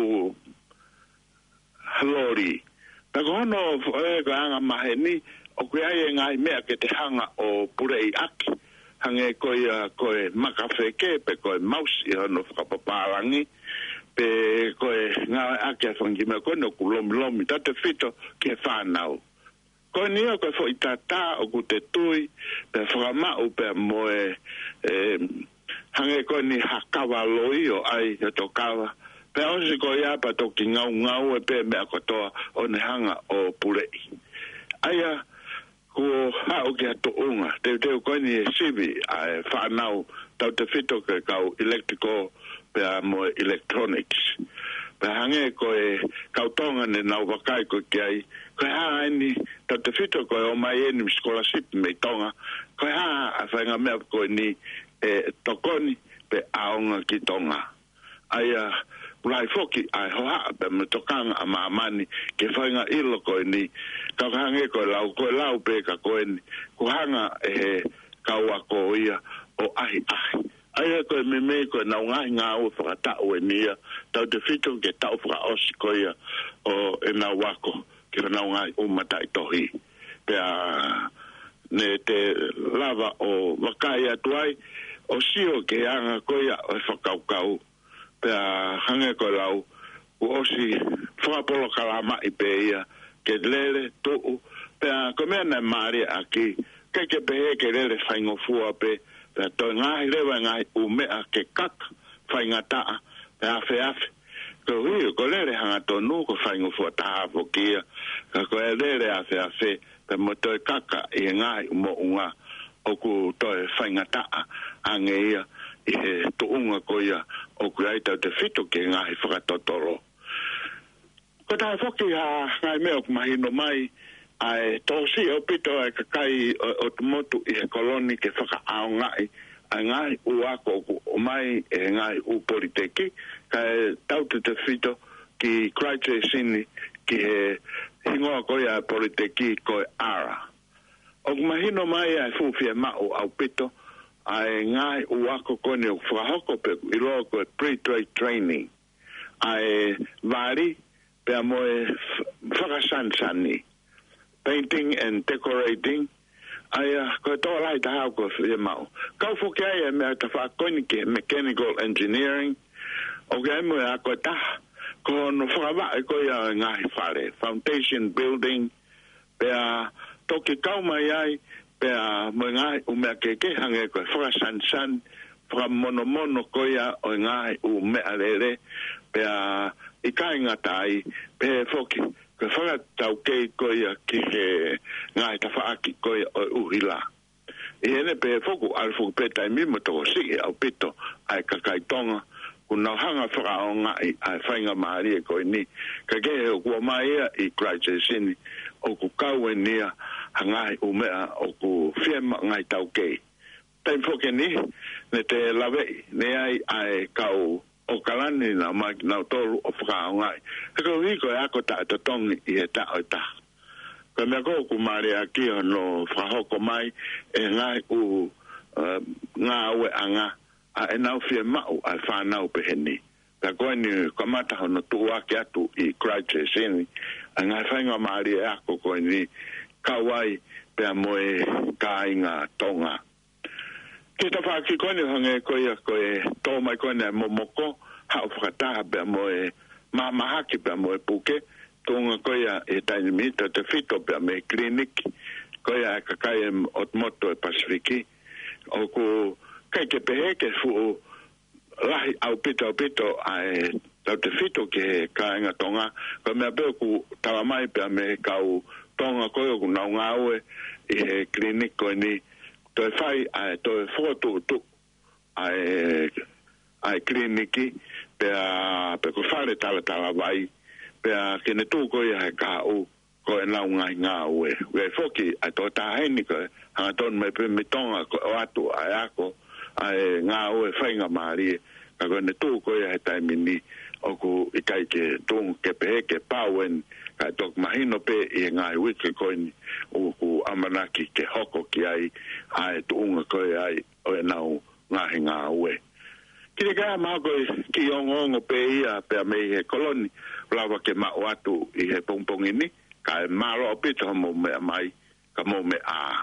halori. Ka kono e ko anga mahe ni o koe ai e ngai mea ke te hanga o purei aki. Hange koe koe makawheke pe koe mausi hono whakapaparangi. Pe koe ngā aki a whangi mea koe no ku lomi lomi. Tate whito ke whanau. Koe nia koe fo i tata o ku te tui. Pe whakamau pe moe hange koe ni hakawa loi o ai o to kawa. Pe osi koe apa toki ngau ngau e pe mea kotoa o ne hanga o purei. Aia ko hao ki ato unga, te teo koe ni e sivi a whanau tau te whito ke kau electrical pe a mo electronics. Pe hange koe kautonga ne nau wakai koe ki ai, koe haa aini tau te whito koe o mai eni scholarship me tonga, koe haa a whainga mea koe ni e tokoni pe aonga ki tonga. Aia Ulai foki ai hoa pe me tokanga a maamani ke whainga ilo koe ni ka hange koe lau koe lau pe ka koe ni ko hanga e kaua ko ia o ahi ahi. Aia koe me me koe nau ngahi ngā ua whakatau e nia tau te whito ke tau whakaosi koe ia o e nau wako ke nau ngahi umatai tohi. pea ne te lava o wakai atuai o sio ke anga koia o whakaukau pea hange ko lau o osi whakapolo kalama i peia ke lele tuu pea komea na maari aki ke ke pehe ke lele whaingofua pe pea toi ngahi lewa ngahi umea ke kaka whaingataa pea afe afe ko hui ko lele hanga tonu ko whaingofua taha pokia ka ko e lele afe afe pe mo toi kaka i ngai mo unga o ku toi whaingataa ange ia i he tuunga ko ia o ku aita te fito ke ngai whakatotoro. Ko tae whoki ha ngai mea ku mahino mai ai tosi o pito ai kakai o tumotu i he koloni ke whaka ao ngai ai ngai u ako o mai e ngai u politeki kai tau te te fito ki Christchurch sini ki he hingoa ko ia politeki ko ara. O mahino mai ai fufia mao au pito ai ngai u ako kone o whahoko pe i loa ko pre-trade training ai vari pe a moe whakasansani painting and decorating ai ko to lai ta hau ko fia mao kau fuki ai me ta whakoni ke mechanical engineering o ke moe a ko ta ko no whakawa ko ia ngai whare foundation building pe a toki kau mai ai pe a mo ngai u mea ke ke hange ko whakasansan whakamonomono ko ia o ngai u mea lere pe a i kai ngatai pe foki ko whaka tau kei ko ia ki he ngai ta whaaki ko ia o uhila i ene pe foku al foku pe tai mimo toko siki au pito ai kakai tonga kuna hanga whaka o ngai ai whainga maari e ko ni ka ke he o kua mai ia i Christchurch sini o ku kau e nia hangai u mea o ku whiema ngai tau kei tai foki ni ne te lawe ne ai ai kau o kalani na mai na tolu o whaka ngai. Heko hiko e ako ta ta tongi i he ta o ta. Ka mea ko ku maare a kia no whahoko mai e ngai u uh, ngā ue anga a e nau fia mau a whanau peheni. Ka koe ni kamata hono tu ake atu i Christchurch sini a ngai whainga maare e ako koe ni kawai pea moe ka inga tonga. Ke ta whaki kone hange koe koe tō mai kone momoko hao whakataha pia moe mamahaki pia moe puke tōnga koe e taini mita te fito pia me kliniki koe e kakai e otmoto e Pasifiki o ku kai ke pehe ke fu lahi au pito au pito ai tau te fito ke kāinga tonga koe mea peo ku tawa mai pia me kau tonga koe o ku nau ngāue i he kliniki koe ni toi fai ai toi foto tu ai ai kliniki pe a pe ko fare tala tala vai pe a ke ne tu ko ia ka o ko na unga nga we we foki ai to ta heni ko ha ton me pe me tonga ko atu ai ako ai nga o fai nga mari ka ko ne tu ko ia ta mini o ku ikai ke tung ke pe ke pawen ka tok mahino pe i ngai wiki ko ni o ku amanaki ke hoko ki ai ai tunga ko ai o nau nga hinga we ki ka ma ko ki ongo pe ia pe me he koloni lava ke ma watu i he pompong ini ka malo pe to mo me mai ka mo me a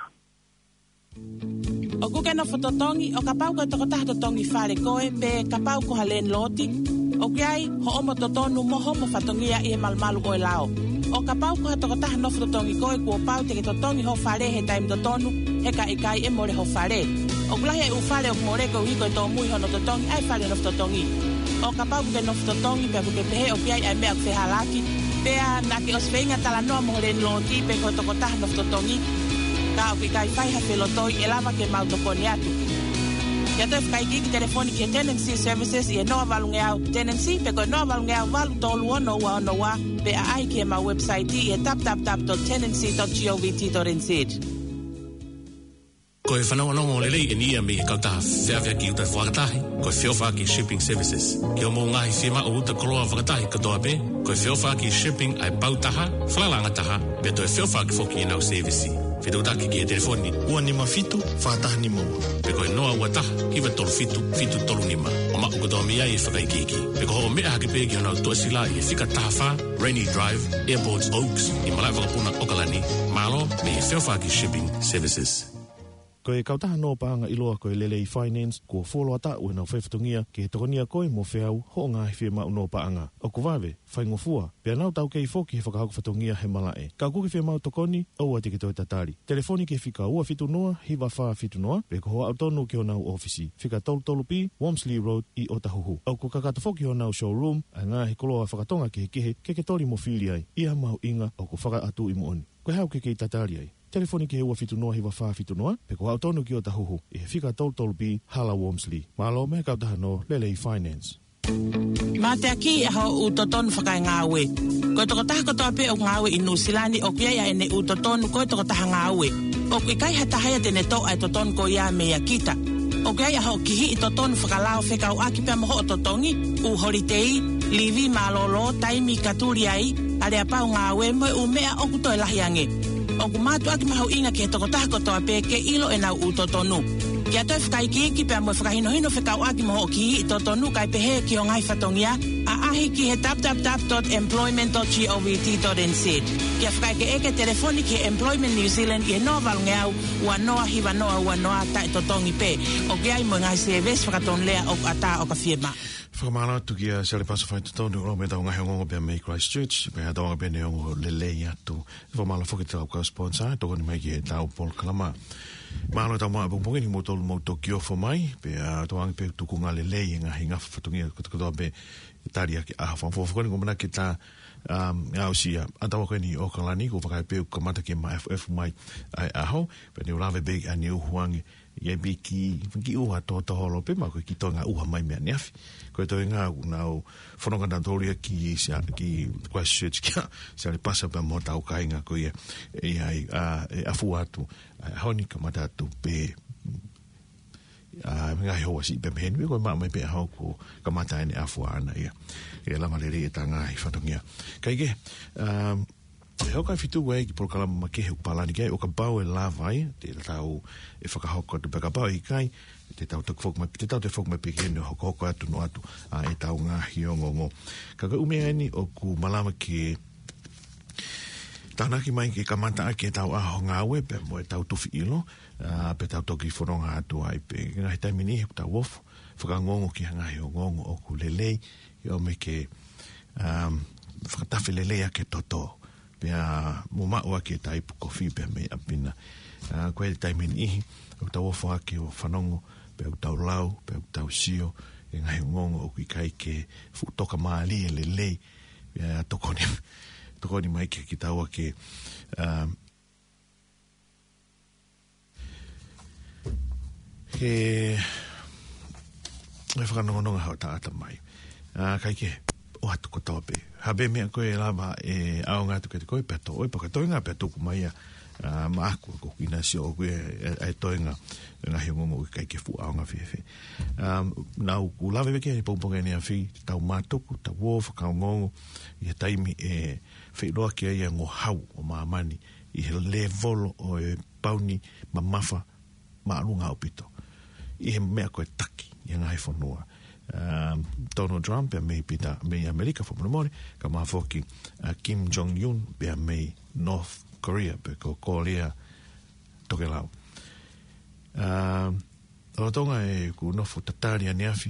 o ku ke no fototongi o ka pau ko to ta tongi fare ko pe ka pau ko halen loti o kai ho omo totonu mo homo fatongia i malmalu o lao o ka pau ko to ta no fototongi ko ko pau te to tongi ho fare he time totonu he ka ikai e more ho fare o klahe u fare o more ko hiko to mui ho no totongi ai fare no fototongi o ka pau ke no fototongi pe ke pe o kai ai me ak fe halaki pe na ke os feinga tala no mo len loti pe ko to ta no fototongi ka o kai fai ha felotoi e lava ke mau to koniatu ya te fai gigi telefoni ke tenancy services e no valungea tenancy pe ko no valungea valu tolu ono wa ono wa pe ai ke ma website e tap tap tap dot tenancy dot govt dot n z Ko e whanau anongo le lei e nia me e kauta whiawhia ki uta whakatahi, ko e whiawha ki shipping services. Ki o mō ngahi whima o uta koroa whakatahi katoa pe, ko e whiawha ki shipping ai pautaha, whalalangataha, pe to e whiawha ki whoki e nau service. Whitautaki ki e telefoni, ua nima fitu, whataha nima ua. Pe ko e noa ua taha, hiwa tolu fitu, fitu tolu nima. O ma ukotoa mea i e whakaikiki. Pe ko ho mea hake pe ki o nau tuasila i e whika taha wha, Rainy Drive, Airports Oaks, i malai wakapuna Okalani, malo me e whiawha ki shipping services. Ko e kautaha no paanga iloa ko e lele i finance, ko folo ata ue nau whaifatungia, ke he tokonia koe mo whiau ho ngā he whia no paanga. O ku wawe, whaingofua, pia nau tau kei whoki he whakahaku whatungia he malae. Ka kuki whia mau tokoni, au ati ke toi tatari. Telefoni ke whika ua fitu noa, hiwa wha fitu noa, pe ko hoa autonu ki o nau ofisi. Whika tolu tolu pi, Wormsley Road i Otahuhu. Au ku kakata whoki o nau showroom, a ngā he koloa whakatonga ke he kehe, ke ke tori mo whili ai. Ia mau inga, au ku whaka atu i mo oni. Koe hau ke kei tatari ai. Telefoni ki he ua fitu noa hiwa wha fitu noa, pe ko autonu ki o Tahuhu, i he whika tolu tolu pi, hala Wormsley. Malo me kautaha no lele i finance. Ma te aki e ho u totonu whakai ngāwe. Ko toko taha kotoa pe o ngāwe i Nusilani o kia ia ene u totonu ko toko taha ngāwe. O kui kai hatahaya tene to ai totonu ko ia me ia kita. O kia ia ho kihi i totonu whakalao whekau aki pia moho o totongi, u horitei, livi malolo, taimi katuri ai, ale apau ngāwe moe u mea o kuto e lahi ange. O ku mātu aki mahu inga ki he toko taha kotoa pe ke ilo e nau u totonu. Kia toi whakai ki ki pia moe whakahino hino whekau aki moho ki i totonu kai pehe ki o ngai whatongia a ahi ki he w w w dot employment dot govt dot n z. Kia whakai ke eke telefoni ki Employment New Zealand i e noa valunge au ua noa hiwa noa ua noa tai totongi pe. O kia i moe ngai service whakaton lea o ata o ka firma. Whakamana tu kia sele paso whai tutonu o me tau ngahi ongongo pia May Christchurch, pe hata wanga pene ongo lele i atu. Whamala whakitau ka sponsor, toko ni mai ki e tau Paul Kalama. Mahalo tau maa pungpungi ni mo tolu mo Tokyo fo mai, pe a toangi pe tuku ngā lele i ngā hi ngā whatungia katoa pe tari aki aha whamfofokoni ko mana ki tā ngā usia. Atawa koe ni Okalani ko whakai pe kamata ki ma F F mai ai aho, pe ni urawe begi a ni uhuangi i e biki, ki uha tō taholo pe ma koe ki tō ngā uha mai mea niafi. Koe tō ngā nau whanonga nātoria ki ki Christchurch kia, se ale pasa pe mo tau kai ngā koe e ai afu atu, honi kamata atu pe ngā hoa si pe mehenu, koe maa mai pe hau ko kamata ene afu ana ia. E lama lere e tā ngā i whatongia. Kai ke, e hau kai fitu wei ki Porokalama ma kehe upalani kai, o ka bau e lawai, te tau e whakahoko te peka bau i kai, te tau te whok mai, te tau te whok mai pekene hoko hoko atu no atu, a e tau ngā hiongongo. Ka ka umea eni o ku malama ki tānaki mai ki kamata ake tau aho ngā ue, pe mo e tau tuwhi ilo, uh, pe tau toki whoronga atu ai, pe ngahi taimini he tau wofu, whakangongo ki hanga hiongongo o ku lelei, i o me ke um, whakatafi lelei ake toto, pe a mo mao ake taipu kofi pe me apina. Uh, koe taimini ihi, o tau wofu ake o whanongo, pe au tau lau, pe au tau sio, e ngahi hiongongo o ki kai ke futoka maali e lelei, pe a tokoni, tokoni mai ke ki taua ke um, ke e whakanongononga hao taata mai uh, kai ke o hatu ko taua pe habe mea koe lama e ao ngātu ke te koe pia tō oi paka toinga pia tōku mai a uh, ma aku ko kina si o koe e toinga ngā hiongongo kai ke fu ao ngā whiwhi um, nau ku lawe weke e pongponga ni a whi tau mātoku, tau wō whakaongongo i he taimi e whairoa ki aia ngō hau o maamani i he le volo o e pauni ma mafa ma alunga o pito. I he mea koe taki i ngā hei whanua. Um, Donald Trump pia mei pita mei Amerika whamunamore ka maa whoki uh, Kim Jong-un pia mei North Korea pe ko Korea toke lau. Um, Alotonga e ku nofu tatari aniafi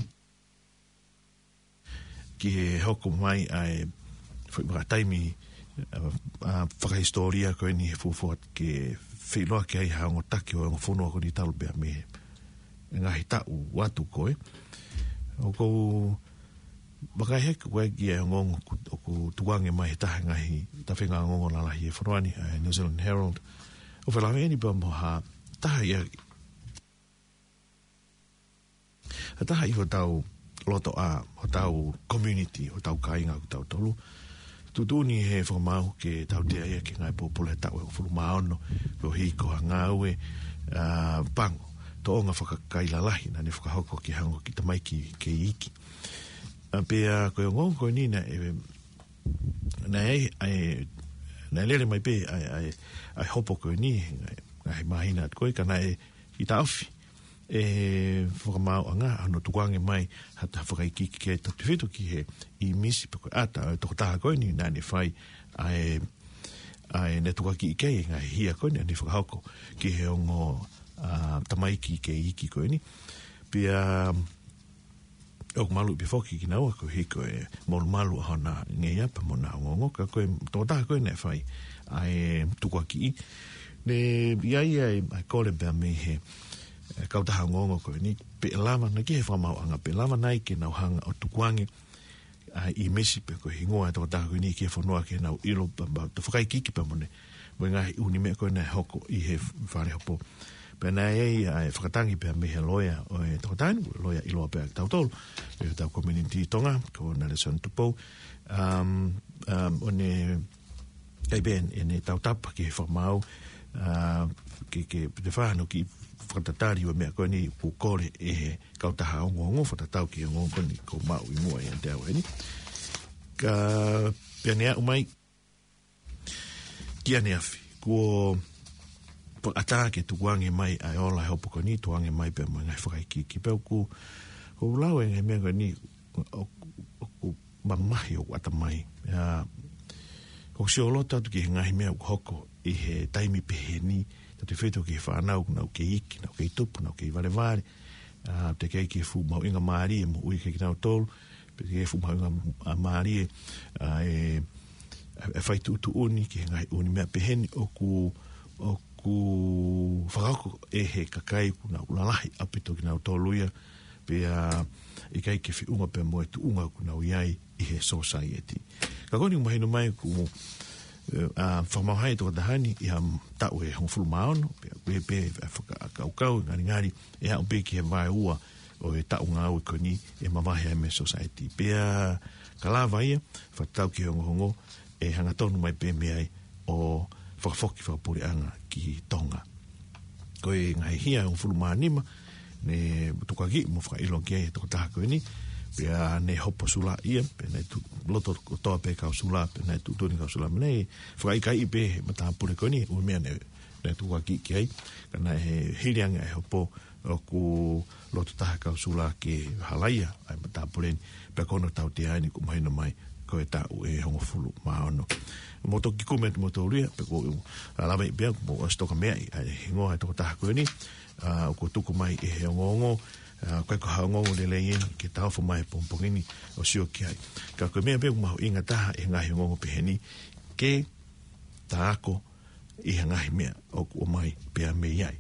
ki he hoko mai ai whaimaka Uh, uh, whakahistoria koe ni he fufuat ke whiloa ke ai haongo taki o ngā whunua ko ni talu bea me ngahi tau watu koe o kou wakai hek koe ki e ngongo o ku tuange mai he tahe ngahi tawhenga ngongo lalahi e whanuani uh, New Zealand Herald o whelawe eni pa mo ha taha ia ha taha i ho tau loto a ho tau community ho tau kainga ho tau tolu tutuni he whamau ke tau te aia ke ngai pōpole tau e whuru maono ko hi ko ngāue uh, pango to onga whakakailalahi na ne whakahoko ki hango ki tamai ki ke iki a pea koe ngongo koe ni na e na e ai na lere mai pe ai ai ai hopo koe ni ai mahina at koe kana e i taufi e whakamau anga ano tukuange mai hata whakaiki ki ke tatu whitu ki he i misi pe koe ata e toko taha koe ni na ne whai ai ai ne tukaki i kei ngai hia koe ni ni whakahoko ki he ongo uh, tamaiki ke iki koe ni pia o malu bi foki ki naua ko hiko e mol malu hana nge apa mona ngongo ka ko to ta ko ne fai ai tuko ki ne ia ia ai ko le ba me he ka ta ngongo ko ni pe lava na ki he fa mau anga pe lava nai ke na hanga o tukuange ai i mesi pe ko hingoa to ta ko ni ke fo no ke na ilo ba to fa ki ki pa mone wenga uni me ko na hoko i he fare hopo pena e ai whakatangi pia me he loia o e tokotainu, loia iloa pia tautolu, e tau community tonga, ko na le son tupo, um, um, o ne, ei ben, e ne tautapa ki he whamau, uh, ke ke te whahano ki whakatatari o mea koe ni pukore e he kautaha ongo ongo, whatatau ki ongo ongo ni ko mau i mua i ante au heni. Ka pia nea umai, kia ne afi, kuo ata ke tukuange mai ai ola hopo ko ni tuange mai pe mo ngai whakaiki ki pe ku ko lau e me ko ni o mamahi o ata mai ya ko si olo tatu ki ngai me hoko i he taimi pe he ni tatu feto ki whanau na ke iki na ke tupu na ke vale vale te kei ki fu mau inga maari e mo ui ke kinau tolu pe ke fu mau inga maari e e whai tu tu uni ki ngai uni mea pe heni o ku o ku whakako e he kakai kuna ulalahi apito ki nau tōluia pe a i kai ke whiunga pe moe tu unga kuna uiai i he society. Ka koni umahino mai ku a whamauhai tō tahani i ha tau e hongfulu maono pe a kue pe whakaukau ngari ngari e ha umpe ki he vai ua o e tau ngau i koni e mamahi me society. Pe a ka lava ia whatau ki hongo hongo e hanga tonu mai pe meai o whakafoki whakapuri anga ki tonga. Koe ngai hia e fulu maanima, ne tukaki mo whakailong kia e toko taha koe ni, pia ne hopo sula ia, pe nei tu loto toa pe kau sula, pe nei tu tuni kau sula, menei whakaikai i pe he mataha pure koe ni, ui mea ne, ne tukaki ki ai, kana he hirianga e hopo o ku loto taha kau sula ki halaia, ai mataha pure ni, pe kono tau te aini ku mahina mai, koe tau e hongo fulu maono. Moto ki kumet moto uria, pe ko alawa i pia, mo astoka mea i hingoa e toko taha koe ni, o ko tuku mai e he ongongo, koe ko haongongo le leien, ke tau fo mai pompongini o sio ki ai. Ka koe mea pia kumaho inga taha e ngahi ongongo peheni, ke taako i ngahi mea o ku o mai pia me iai.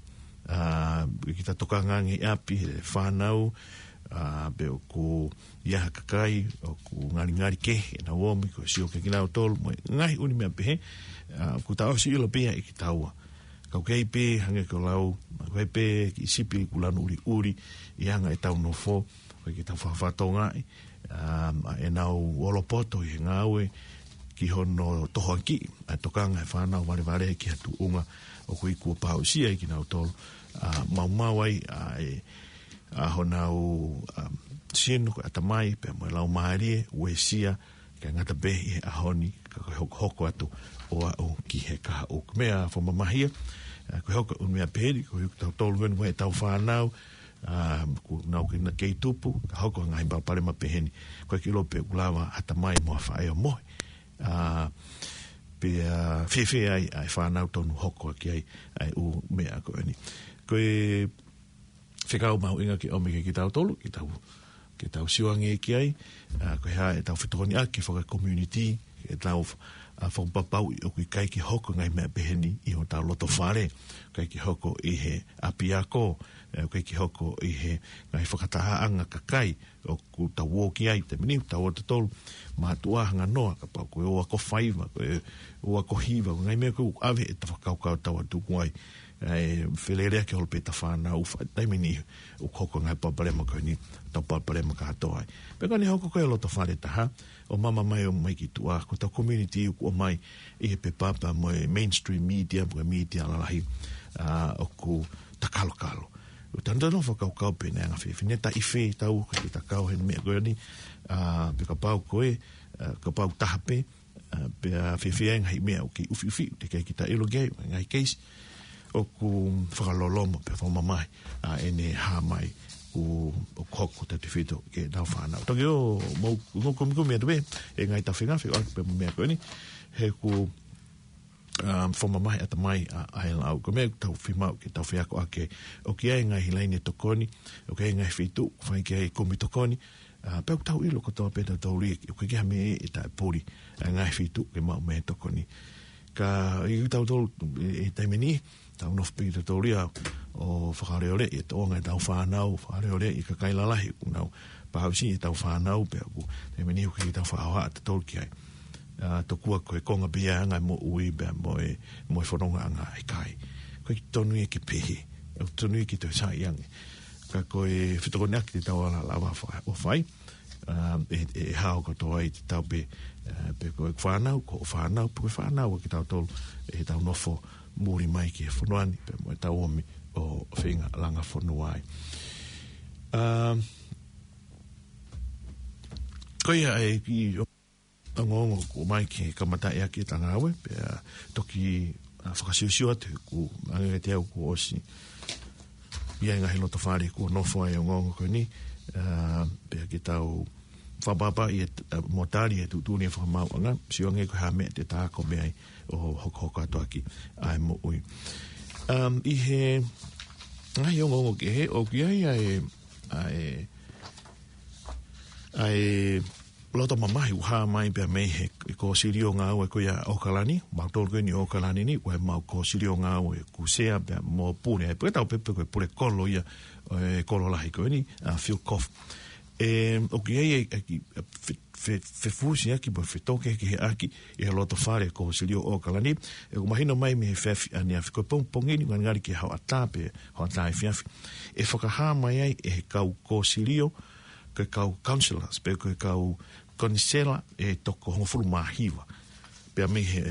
Ki ta toka ngangi api, he whanau, Uh, be o ku iaha kakai o ku ngari ngari ke e na womi ko sio ke kinau tolu mo ngai uni mea pehe uh, ku tau si ilo pia i ki taua kau kei pe hange ko lau kau pe ki sipi ku lanu uri uri i hanga e tau no fo ko ki tau whawhato ngai um, e nau olopoto i ngawe ki hono tohoanki a tokanga e whanau vare vare ki hatu unga o ku i kua pau sia i ki nau tolu uh, mau mau ai uh, e a honau um, sino ko atamai pe mo lau marie wesia ka ngata be e a honi ka hoko atu o o ki he ka o mea fo mamahia ko hoko un mea peri ko tau tolu ven we tau whanau ku nau ki na kei tupu ka hoko ngai ba pare ma peheni ko ki lope ulawa atamai mo fa e mo a pe fefe ai ai whanau tonu hoko ki ai ai u mea ko ni ko whekau mau inga ki omike ki tau tolu, ki tau, ki tau siwangi ki ai, uh, ko hea e tau whitokoni a ki whaka community, e tau uh, whakapapau i o kui kai ki hoko ngai mea peheni i ho tau loto whare, kai ki hoko i he api ako, uh, kai ki hoko i he ngai whakataha anga kakai, o ku tau woki ai, te mini, tau o te tolu, mātua hanga noa, ka pau koe o ako whaiva, koe o ako hiva, ngai mea koe ave e ta whakaukau tau atu kuai, e whelerea ke holpe ta whanau taimini u koko ngai paparema koe ni tau paparema ka hatoai peka ni hoko koe loto whare taha o mama mai o mai ki tua ko tau community o mai i he pe papa mo mainstream media mo media lalahi uh, o ku takalo kalo. O tanda no whakau kau pene anga whi. Whine ta iwhi tau ki ta kau hen mea koe ni. Uh, pe ka pau koe, uh, ka pau tahape, uh, pe a whi whi enga hi mea o ki uwhi uwhi. Te kei ki ta ilo gei, ngai keisi. O ku whakalolomo pe whamamai. Uh, ene ha mai o koko te te whito ke nau whanau. Toki o mou ngoko miko mea tuwe, e ngai ta whinga whi o pe mea koe ni. He ku um from mai at mai ai lau ko me tau fimau ki tau fiako ake o ki ai ngai hilaine tokoni o ki ngai fitu fai ki ko mi tokoni a pe tau ilo ko to pe tau ri o ki me e ta pori ngai fitu ke mau me tokoni ka i tau tau e taimeni tau no pe tau ri o whakare ore e to ngai tau whanau whakare ore i ka kailalahi unau pa hausi e tau whanau pe ku taimeni o ki tau whaua te tau ki ai Uh, to kua koe konga bia ngai mo ui bea moe moe whanonga anga e kai koe tonu e ki pehe o tonu e ki te sa iangi ka koe whitokone aki te tau ala lawa o whai uh, e, e hao ko toa i te tau pe uh, pe koe whanau ko whanau pe koe whanau ki tau tolu e tau nofo muri mai ki e whanuani pe moe tau omi o whinga langa whanuai um, koe e ki ngongo ko mai ki kamata e aki tanga awe pe toki whakasiusio atu ku ange te au ku osi ia inga hilo to whare ku nofo e ngongo ko ni pe ki tau whababa i motari e tutuni e whakamau anga si onge ko hame te tāko mea o hoko hoko atu aki ai mo ui i he ngai o ngongo ki he o ki ai ai ai ai Loto mamahi uha mai pia mei he ko sirio ngā ue ko ia Okalani, mau tolu koe ni Okalani ni, ue mau ko sirio ngā ue ku sea pia mo pune, e pue tau pepe koe pure kolo ia, e kolo lahi koe ni, Phil Koff. E, o ki ei e fe fusi aki, po fe toke ki he aki, e he loto whare ko sirio Okalani, e ko mahino mai me he fefi, ane a whikoe pongpongini, ngani ngari ki hau atape, hau atape fiafi. E whakaha mai ai e he kau ko sirio, koe kau councillors, pe koe kau konisela e toko hongofuru mahiwa. Pea me he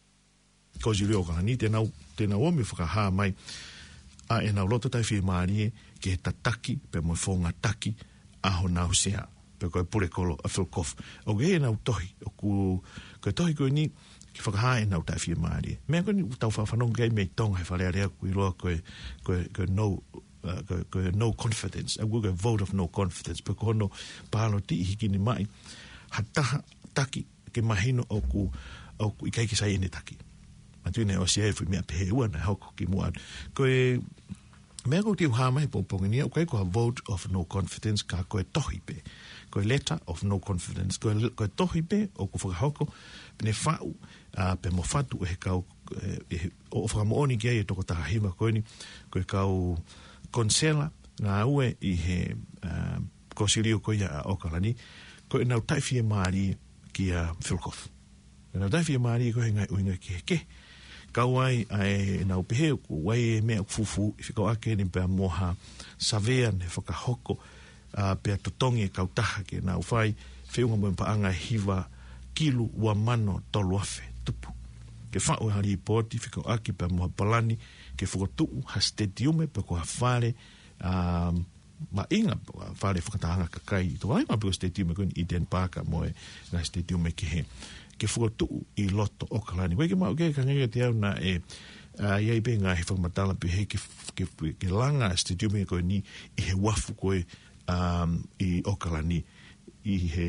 kozi reo kahani, tēnau, tēnau omi whakaha mai, a e nau loto tai whi maari e, ke he tataki, pe moi whonga taki, aho nau sea, pe koe pure kolo a Phil Koff. O ke e nau tohi, o ku, koe tohi koe ni, ki whakaha e nau tai whi maari e. Mea koe ni tau whawhanong kei mei tonga he wharea rea kui roa koe, koe, koe no, uh, koe, koe no confidence, a koe vote of no confidence, pe koe no pālo ti hiki ni mai, hataha taki ke mahino o ku o ku ikai ki sai ene taki. Matune o sia e fui mea pehe ua na hoko ki muan. Koe mea kou tiu hama he pongponginia, o koe koe vote of no confidence ka koe tohi pe. Koe letter of no confidence. Koe, koe tohi pe o ku whakahoko pene whau uh, pe mo whatu e he kau e, o whakamooni ki ai e toko taha hima koe ni koe kau konsela ngā ue i he uh, kosirio koe a Okalani ko e nau taiwhia maari ki a Phil Koff. E nau taiwhia maari ko he ngai uinga ki he ke. Kauai ai nau pehe ku wai e mea fufu i whikau ake ni pia moha savea ne whakahoko uh, pia totongi e kautaha ke nau whai whiunga mo mpaanga hiwa kilu ua mano tolu afe tupu. Ke whau hari poti whikau ake pia moha palani ke whukotuu ha stadiume pia ko ha whare um, ma inga whare whakatahanga kakai to ai ma piko stadium ko ni Eden Park moe na stadium ki he ke foto i loto Okalani we ke ma ke ka nge te na e a ia be nga he whakamatala pe he ke ke ke langa stadium ko ni i he wafu ko um i Okalani i he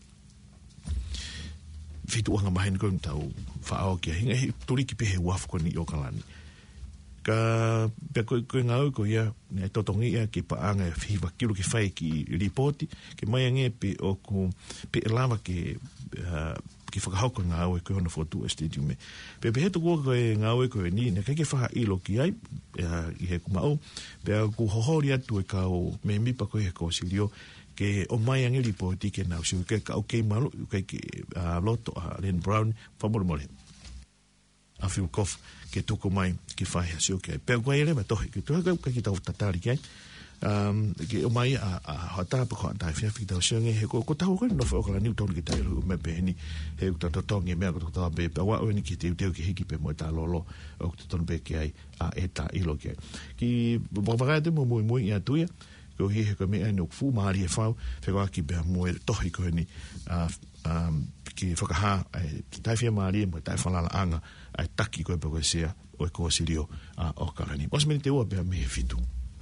fitu anga mahen ko tau whaao ki hinga he turi ki pe he wafu ko ni Okalani ka pe ko ko ngau ko ia ne totongi ia ki paanga fiwa kilo ki fai ki reporti ke mai nge pe o ku pe lava ke uh, ki whakahauka ngau e ko na fotu stadium me pe pe heto ko ngau e ko ni ne ke ke wha ilo ki ai uh, i he kumau pe ku hohori atu e ka o me mi pa ko he ko silio ke o mai nge reporti ke na su ke ka o ke malu ke ke uh, loto a uh, Len Brown famolo mole a Phil Koff ke toko mai ki whae hasio ke. Pea koe ele ma tohi, ke tohi kau ki tau tatari kai, um ke o mai a a ta pa ko ta fia fi ta senge he ko ko ta ko no fo ko la new ton ki ta ru me be ni he ko ta to nge me ko ta be pa wa o ni ki te te ki hiki pe mo ta lolo o ko ton be ki ai a eta i lo ke ki bo va de mo mo mo ya tu ya ko hi he ko me no fu ma ri fa fe ko ki be mo to hi ko ni a um ki fo ka ha ta fia ma ri mo ta fa la anga ai taki ko pe ko sia o ko sirio a o ka ni pos me te o be me fitu.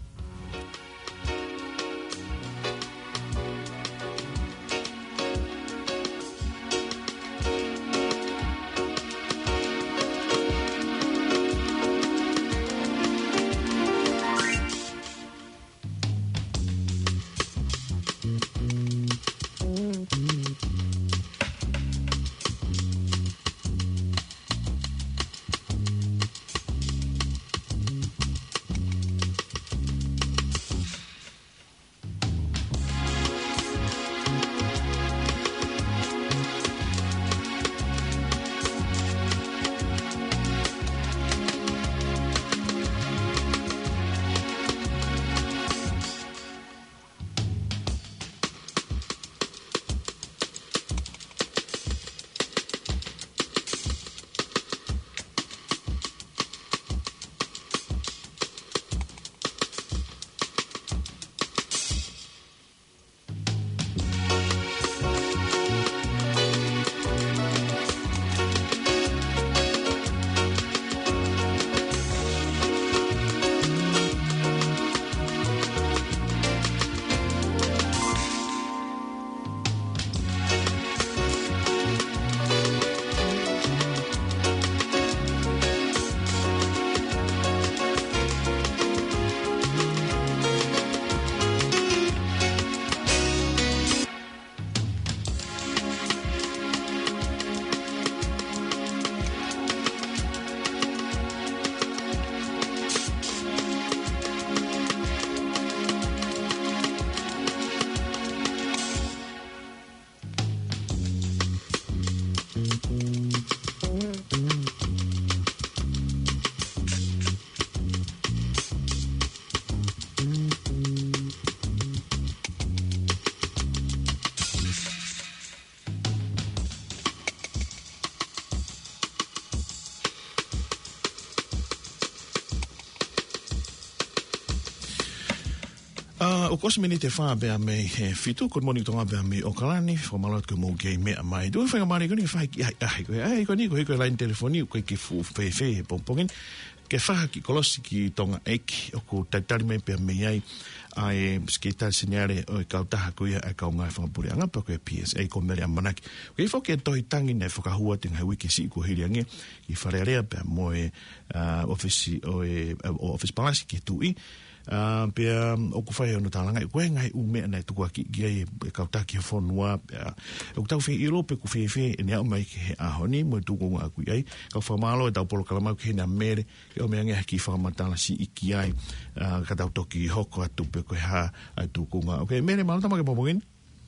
Uh, o kosi meni te wha bea me he fitu, good morning tonga bea me o kalani, fo malot ko mo gei mea mai. Dua whainga maari koni, whai ki ai ai koe, ai koe ni, koe koe line telefoni, koe ki fu whee whee he pompongin, ke whaha ki kolosi ki tonga eiki, o ko taitari me bea me iai, ai skeitai sineare o i kautaha kuia ai kau ngai whangapuri angapa koe P S A ko mele amanaki. Koe i whoke tohi tangi nei whakahua te ngai wiki si ko hiri ange, i wharearea bea mo e uh, office, o e uh, office palasi ki tui, Uh, pia o ku whai ono tālanga i koe ngai u mea nei tuku aki ki ai e kautaki he whonua pia o ku tau whi iro pe ku whi whi e nea o mai ki he ahoni mo e tuku ngā kui ai kau whamalo e tau polo kalamau ki he nea mere ke o mea ngea ki whamatala si iki ai uh, ka tau toki hoko atu pe koe ha ai tuku ngā ok mere malo tamake pomogin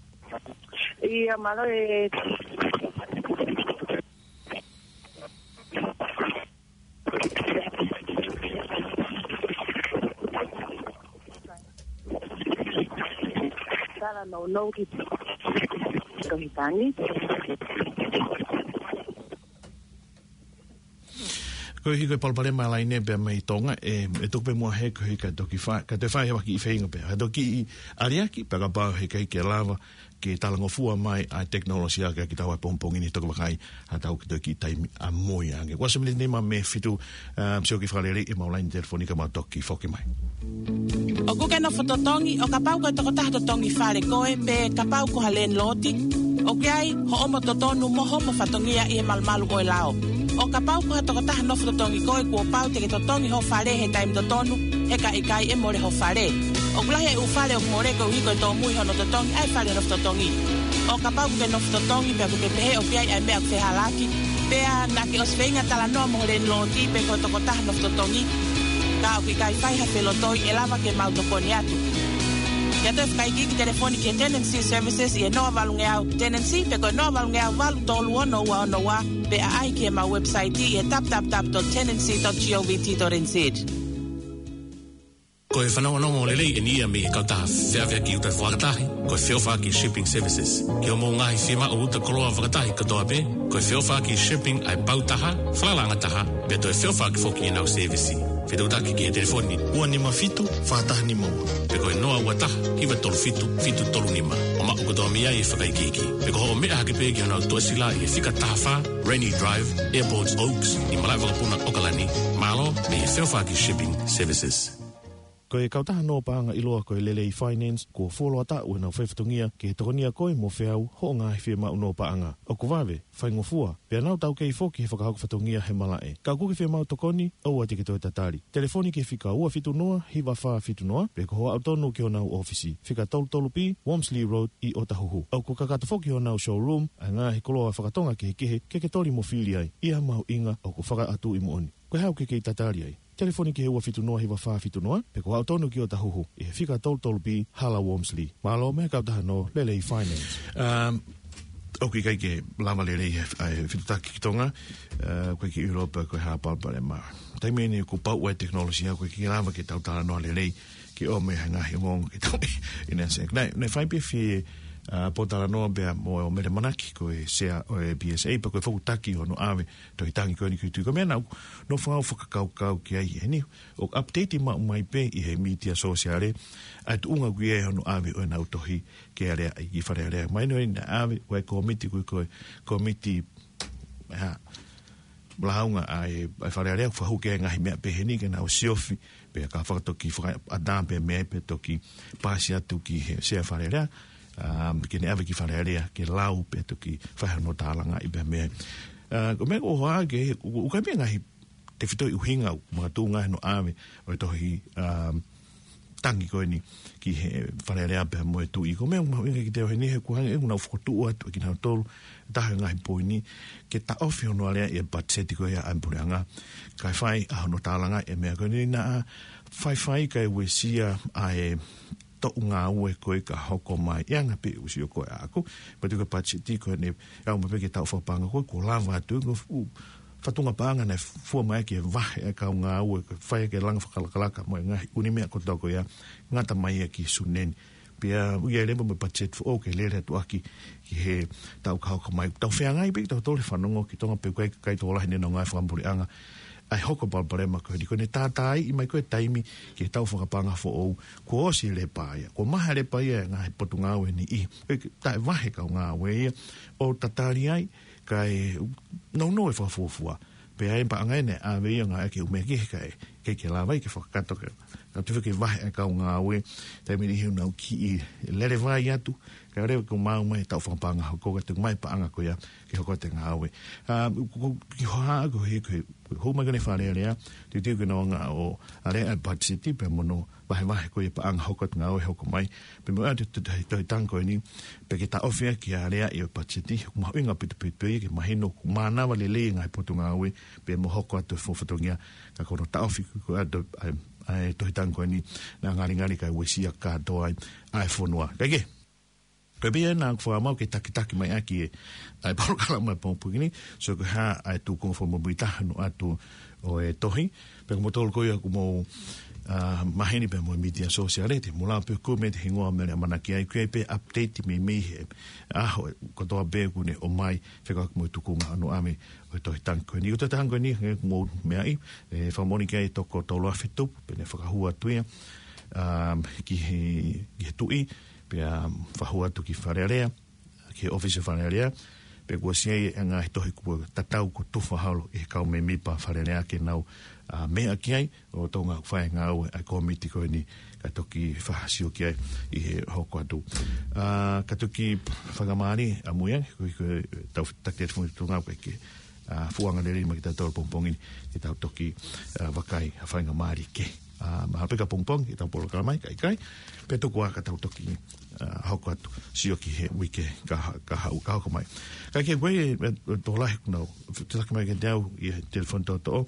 ia malo e Sala no no ki tohi tangi. Koe hi koe palpare mai lai ne bea mai tonga e e tuku pe mua he koe hi ka toki wha ka te whae hewa ki i whainga bea ka toki i ariaki pe ka pao he kai ke lava ke talango fua mai a teknolosia ke ki tawa pompongi ni toka wakai a tau ki toki taimi a moi ange. Wasa mene nema me fitu msio ki whaleri e maulaini telefonika ma toki foki mai. O kuke no fototongi o kapau koe toko taha totongi whare koe pe kapau ko halen loti o ke ai ho omo totonu mo homo whatongia i e malmalu koe lao. O kapau ko toko taha no fototongi koe kua pau te ke totongi ho whare he taimi totonu he ka ikai e more ho whare. O kulahi e u whare o kumore ko hiko e tō mui hono totongi ai whare no fototongi. O kapau kuke no fototongi pe kuke pehe o piai ai mea kuke halaki pea na ke os weinga tala noa mo halen loti pe ko toko taha no fototongi ka o ki kai whai ha whelotoi e lava ke mautoponi atu. Ia toi whkai ki telefoni ki Tenancy Services i e noa valunge au Tenancy pe koe noa valunge au valu tolu ono ua ono wa pe a ai ki e ma website i e tap tap tap dot tenancy dot govt dot n z. Ko e whanau anongo o lelei e nia me e kautaha whiawhia ki uta whakatahi, ko e whiawha ki shipping services. Ki o mō ngahi whima o uta koroa whakatahi katoa pe, ko e whiawha ki shipping ai pautaha, whalalangataha, pe to e whiawha ki whoki e nau servicei. Whitautaki ki e telefoni. Ua ni mafitu, whātaha ni maua. Pe ko e noa ua taha, hiwa tolu fitu, fitu tolu nima. O mako katoa mea e whakaikiki. Pe ko ho mea hake pe ki o nau toa sila i e whika taha wha, Rainy Drive, Airports Oaks, i malai wakapuna Okalani, Malo, me e whiawha ki shipping services. Ko e kautaha no paanga iloa ko e lelei finance, ko foloa ta ua nau whaifatungia, ke e tokonia koe mo whiau ho ngā he whia no paanga. O ko wawe, whaingofua, pia nau tau kei fōki he whakahauka whatungia he malae. Ka kuki whia mau tokoni, au ati ke toi tatari. Telefoni ke whika ua fitu noa, hiwa wha fitu noa, pe ko hoa autonu ki o nau ofisi. Whika tolu tolu pi, Wormsley Road i Otahuhu. Au ko kakata whoki o nau showroom, a ngā he koloa whakatonga ke he kehe, ke ke tori mo whili ai. Ia mau inga, au ko whaka atu i muoni. Ko hau ke kei tatari ai. Telefoni ki he ua fitu noa hiwa wha fitu noa, pe ko autonu ki o Tahuhu, i he whika tolu tolu pi, Hala Wormsley. Malo mea kautaha no lelei finance. Um, Oki kai ke lama lelei he whitutaki ki tonga, uh, koe ki Europa, koe haa palpare maa. Taimene ko pau e teknolosia, koe ki lama ke tautala noa lelei, ki o me hanga he ngongo ki tonga. Ina se, nei, nei whaipe fi uh, potala noa bea mo o mere manaki, koe sea o e B S A, pa koe whakutaki o no awe, to hitangi koe ni kutu. Ko mea nau, no whao whakakau kau ki ai he ni, o update ma umai pe i he media sosiale, ai tu unga kui e hono awe o nau tohi ke area i whare area. Mai no ina awe, o e komiti kui koe, komiti, ha, mlahaunga ai whare area, whahu ke ngahi mea peheni, ke nau siofi, pe ka whakatoki, whakadan pe mea pe toki, pasi atu ki he sea whare area, um, ke ne awe ki whare area, ke lau pe toki, whahano tālanga i pe mea. Uh, ko mea ko hoa ke, ukai mea ngahi, te whitoi uhinga, mga tū ngahi no awe, o e tohi, um, tangi koe ni ki he wharearea pēr moe tu i ko mea umau inga ki te ohe ni he kuhangi e unau whakotu atu ki nau tolu tahe ngahi poi ni ke ta ofi hono alea i e batseti koe a ampureanga kai whai a hono tālanga e mea koe ni na whai whai kai ue sia a e to ngā ue koe ka hoko mai ianga pe usi o koe a ako pa tu ka batseti koe ne au mape ke tau whapanga koe ko lava atu u fatunga panga na fua mai ke vahe e ka ngā ue whai ke langa whakalakalaka mo e ngahi unimea ko tau koe a ngata mai e ki suneni pia uia rembo me pachet fu o ke lere tu aki ki he tau ka hoko mai tau whea ngai pe tau tole whanongo ki tonga pe koe kai tō lahi nena ngai whakampuri anga ai hoko balbarema koe di koe ne tātai i mai koe taimi ki tau whakapanga fo ou ko osi le paia ko maha le paia ngahi potu ngā ue ni i tae vahe ka ngā ue ia o tatari ai kai no no e whafufua pe ai pa ngai ne a veia ngā ke umeki kai ke ke la vai ke whakato ke ka tu ke vai ka ngā ue te me hiu nau ki i lere vai atu ka re ko mau mai tau whapanga ko ka te mai pa anga ko ia ke hoko te ngā ue a ki hoa ko he ko ho mai ne whare rea te te ko no ngā o ale at Bad City pe mono vai vai ko ia pa anga hoko ngā ue hoko mai pe mo atu te te tango ni pe ke ta ofia ki area i Bad City ma inga pitu pitu ke mahino ku mana wale le ngai potu ngā ue pe mo hoko atu fofotongia ka ko ta ofi ko atu ai to hitango ni na ngari ngari kai wesia ka do ai ai fonua kage pe bia na fo ama ke takitaki mai aki ai por kala mai pon pugini so ko ha ai tu ko fo mo buita no atu o e tohi pe mo tol ko ia ko mo Uh, maheni pe mo media sociale te mula pe ko me te hingoa me mana ki ai pe update me me he ah ko to be ku ne o mai fe ka mo tu ku ma no ame o to tan ko ni o to tan ko ni mo me ai e fa moni ke to ko to lo afetu pe ne fa hua tu ia um ki ki tu i pe fa hua tu ki fararea ki office fararea pe ko si nga to ku tatau ko tu fa halo e ka me mi pa fararea ke nau a me aki ai o tonga whae ngā ue a komiti koe ni ka toki whahasio ki ai i he hoko atu. Uh, ka toki whakamari a muiang koe koe tau take te whungi tunga koe ke uh, fuanga lere ma ki tau tau pongpongi ki tau toki uh, wakai a whainga maari ke. Uh, maha peka pongpong ki tau polo kalamai kai kai pe toku a ka tau toki uh, hoko atu sio ki he wike ka, ka hau ka hoko mai. Kai ke koe tō lahi kunau te taka mai ke tau i he telefon tō tō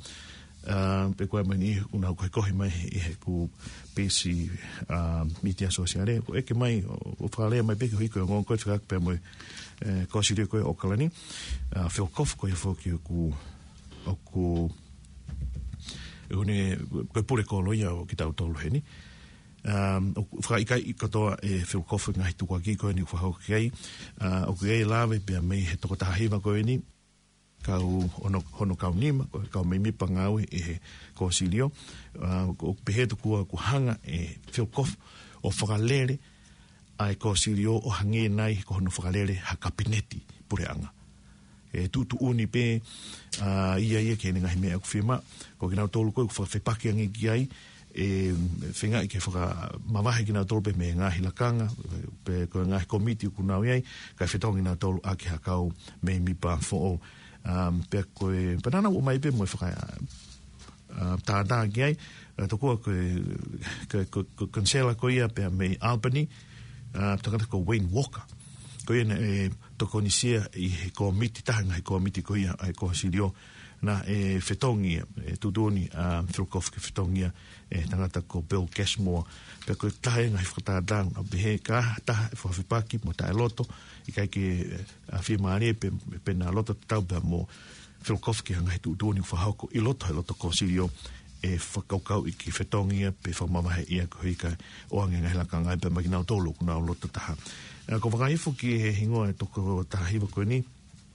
Uh, pe koe mani una koe kohi mai i he ku pesi uh, media sociale ko eke mai o whalea mai peke hui koe ngon koe whakak pe moi eh, kosi rio koe Okalani uh, whio kof koe whoki o ku o ku e hune koe pure kolo ia o ki tau tolu heni um o fra ikai i katoa e Phil Koff ngai tuku ki ko ni fa ho kai o ke lave pe me he to ta hiva ko ni ka ono ono ka ni ka me mi pangau e ko silio o pe he to ku ku hanga e Phil Koff o fa lele ai ko silio o hangi nai ko no fa lele ha kabineti pureanga e tu tu uni pe a ia ia ke nga me ku firma ko kina tolu ko fa fe paki ngi ai e finga i ke whaka mawahi ki nga tolu pe me ngahi lakanga pe ko ngahi komiti ku nau iai ka whetongi nga tolu a ki hakau me mi pa fo o um, pe koe panana o mai pe mo whaka uh, tātā ki ai to kua ko kansela ko ia pe me Albany uh, takata ko Wayne Walker ko ia e toko nisia i he komiti tahanga he komiti ko ia ai ko silio na e whetongi e tutoni a um, Phil Koff ke whetongi e tangata ko Bill Cashmore pe ko tahe ngai whakatātang a behe ka taha e whawhipaki mo tae loto i kai ke a whimaare pe, pe na loto tau pe mo Phil Koff ke ngai tutoni whahauko i loto he loto ko silio e whakaukau i ki whetongi pe whamamahe ia ko hika o ange ngai laka ngai pe maginau tolu kuna o loto taha e, ko whakaifu ki he hingoa e toko taha hiwa koe ni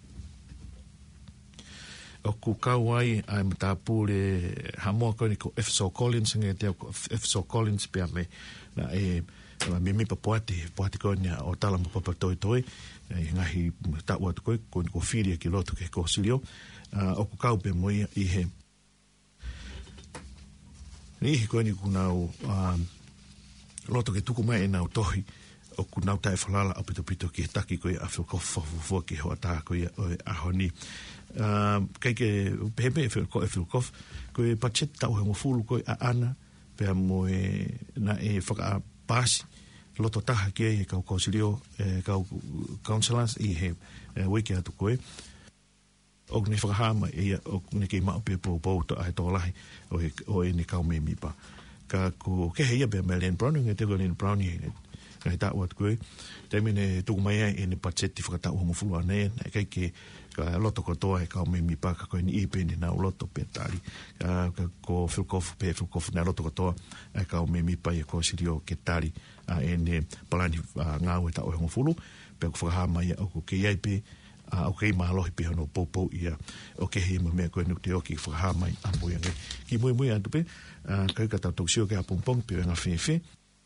o ku kau ai ai mata pule hamoa ko ni ko F S O Collins nge te ko F S O Collins pe me na e me me papoati papoati ko ni o tala mo papa toi toi e ngahi ta wa ko ko ko firia ki loto ke ko silio o ku kau pe mo i he ni ko ni ku nau loto ke tuku mai na tohi o ku nau tai falala o pito pito ki taki ko a Phil Koff fo ki ho ta ko a honi Uh, kai ke pepe ko Phil Koff ko e pachet tau he mo fulu ko a ana pe mo e na e faka pasi loto taha ke e ka ko silio e ka councilors i he wiki atu ko e o ni faka hama e o ni ke ma pe po po to ai to lai o e o e ni ka me mi pa ka ko ke he be Melian Browning e te ko ni Browning e ta wat ko te mine tu mai e ni pachet ti faka tau mo fulu ane kai ke ka loto ko toa e ka me mi pa ka ko ni ipe ni na loto pe tali ka ko Phil Koff pe Phil Koff na loto ko toa e ka me mi pa e ko sirio ke tali a ene palani nga o ta o mo fulu pe ko fa mai o ko ke ai pe a o ke ma lo pe no popo ia o ke he mo me ko no te o ki fa mai a mo yang ki mo mo atu pe ka ka ta toksio ke a pompong pe nga fe fe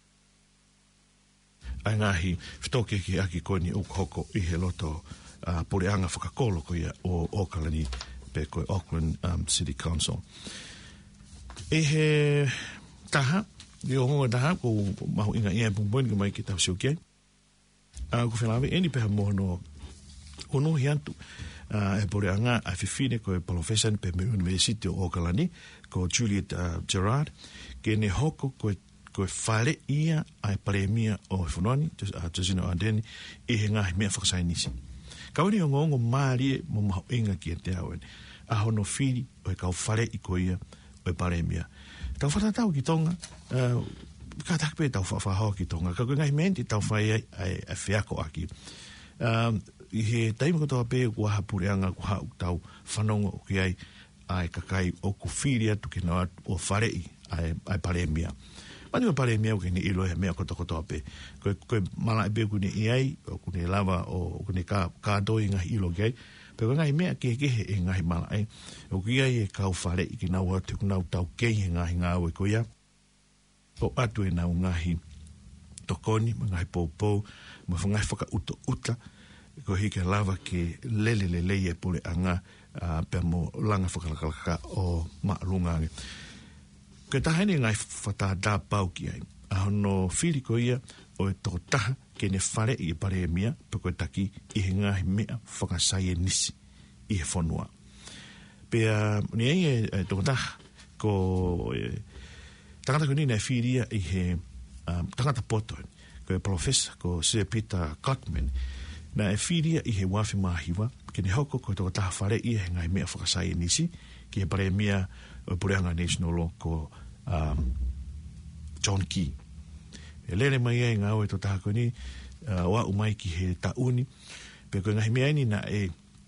ai ngahi ftoke ki aki ko ni o hoko i he loto a uh, pole anga whakakolo ko ia o Auckland pe ko Auckland um, City Council. E he taha, e o honga taha, ko mahu inga ia pungpoin ka mai ki tau siu kia. Uh, ko whenawe, eni peha mohono ono hiantu. Uh, e pole anga a whiwhine ko e professor pe me University o Auckland ko Juliet uh, Gerard, ke ne hoko ko e ko whare ia ai paremia o whanoni, a Josino Adeni, e he ngahi mea whakasainisi. Kauni o ngongo maari mo maho inga ki e te awen. A hono whiri o e kau whare i ko ia o e paremia. Tau whatatau ki tonga, uh, ka takpe tau whawhahau ki tonga. Ka koe ngai menti tau whai ai a whiako aki. Um, I he taima ko toa pe kua hapureanga kua hau tau whanonga o ki ai ai kakai o ku whiri atu ki na o whare i ai paremia. Mani o pare mea kini ilo he mea koto koto ape. Koe, koe mala e beo kune iai, o kune lava, o kune ka, ka doi ngahi ilo ki ai. Pero ngahi mea ke kehe e ngahi mala ai. O ki ai e kau whare i ki nau atu, nau tau kei he ngahi ngā ue ko ia. O atu e nau ngahi tokoni, ma ngahi poupou, ma whangai whaka uto uta. Ko hike lava ke lele le lei e pule anga, uh, pe mo langa whakalakalaka o maa rungange. Ke tahene ngai whata pau ki ai. A hono whiri ko ia o e toko taha ke ne whare i e pare e mea pe koe taki i he ngahi mea whakasai e nisi i he whanua. Pea ni ei e, e toko taha ko e, tangata ko nina e whiria i he um, tangata poto ko e professor ko Sir Peter Cotman na e whiria i he wafi mahiwa ke ne hoko ko e toko taha whare i he ngahi mea whakasai e nisi ki he pare e mea o Pureanga National Law ko um, John Key. E lere mai ai ngā oe to tāko ni, uh, wa umai ki he tauni, pe koe ngahi mea ni na e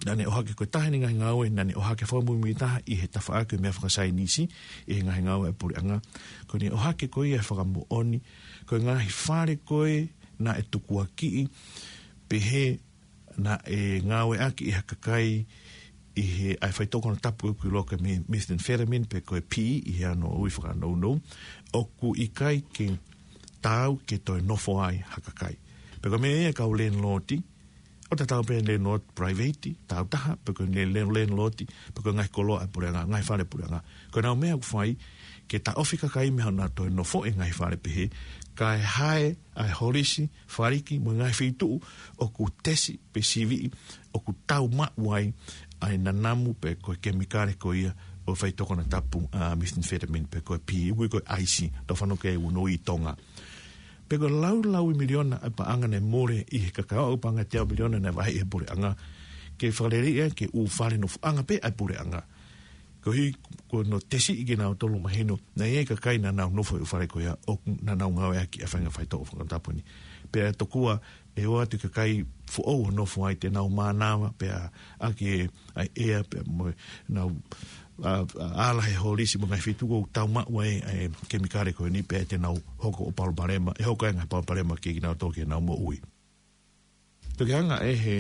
Nane o hake koe tahe ni ngahi ngāwe, nane o hake whamui mi taha i he tawha ake mea whakasai nisi, i he ngahi ngāwe e puri anga. Ko ni o hake koe e whakamu oni, koe ngahi whare koe na e tukua ki, pehe na e ngāwe ake i hakakai, i he ai whaitoko na tapu e kui loka me methamphetamine, pe koe pi, i he ano ui whakanau nou, o ku i kai ke tau ke toi nofo ai hakakai. Pe koe me e kau len loti, o te tau pe len lot private, tau taha, pe koe len len loti, pe koe ngai koloa e pureanga, ngai whare pureanga. Koe nau mea kuwhai, ke ta ofi kakai me hana toi nofo e ngai whare pehe, kai hae, ai horisi, whariki, mo ngai whitu, o ku tesi, pe sivi, o ku tau mauai, ai nanamu pe koe kemikare ko ia o whaitoko na tapu uh, methamphetamine pe koe pi, ui koe aisi, to whano ke uno i tonga. Pe koe lau lau i miliona a pa anga ne more i he kakao o pa anga te au miliona na wahi e pure anga, ke whaleri e ke u whare no anga pe ai pure anga. Ko hi ko no tesi i ke nao tolu mahino, na ie kakai na nao nofo i whare ko ia, o na nao ngau e aki a whainga whaitoko whakatapu ni. Pe a tokua e o atu kakai fu o no fu ai te nau mānawa pe a aki ai ea pe mo nau ala he holisi mo ngai fitu ko tau maua e kemikare ko ni pe te nau hoko o palparema e hoko e ngai palparema ki nau toki nau mo ui. Toki anga e he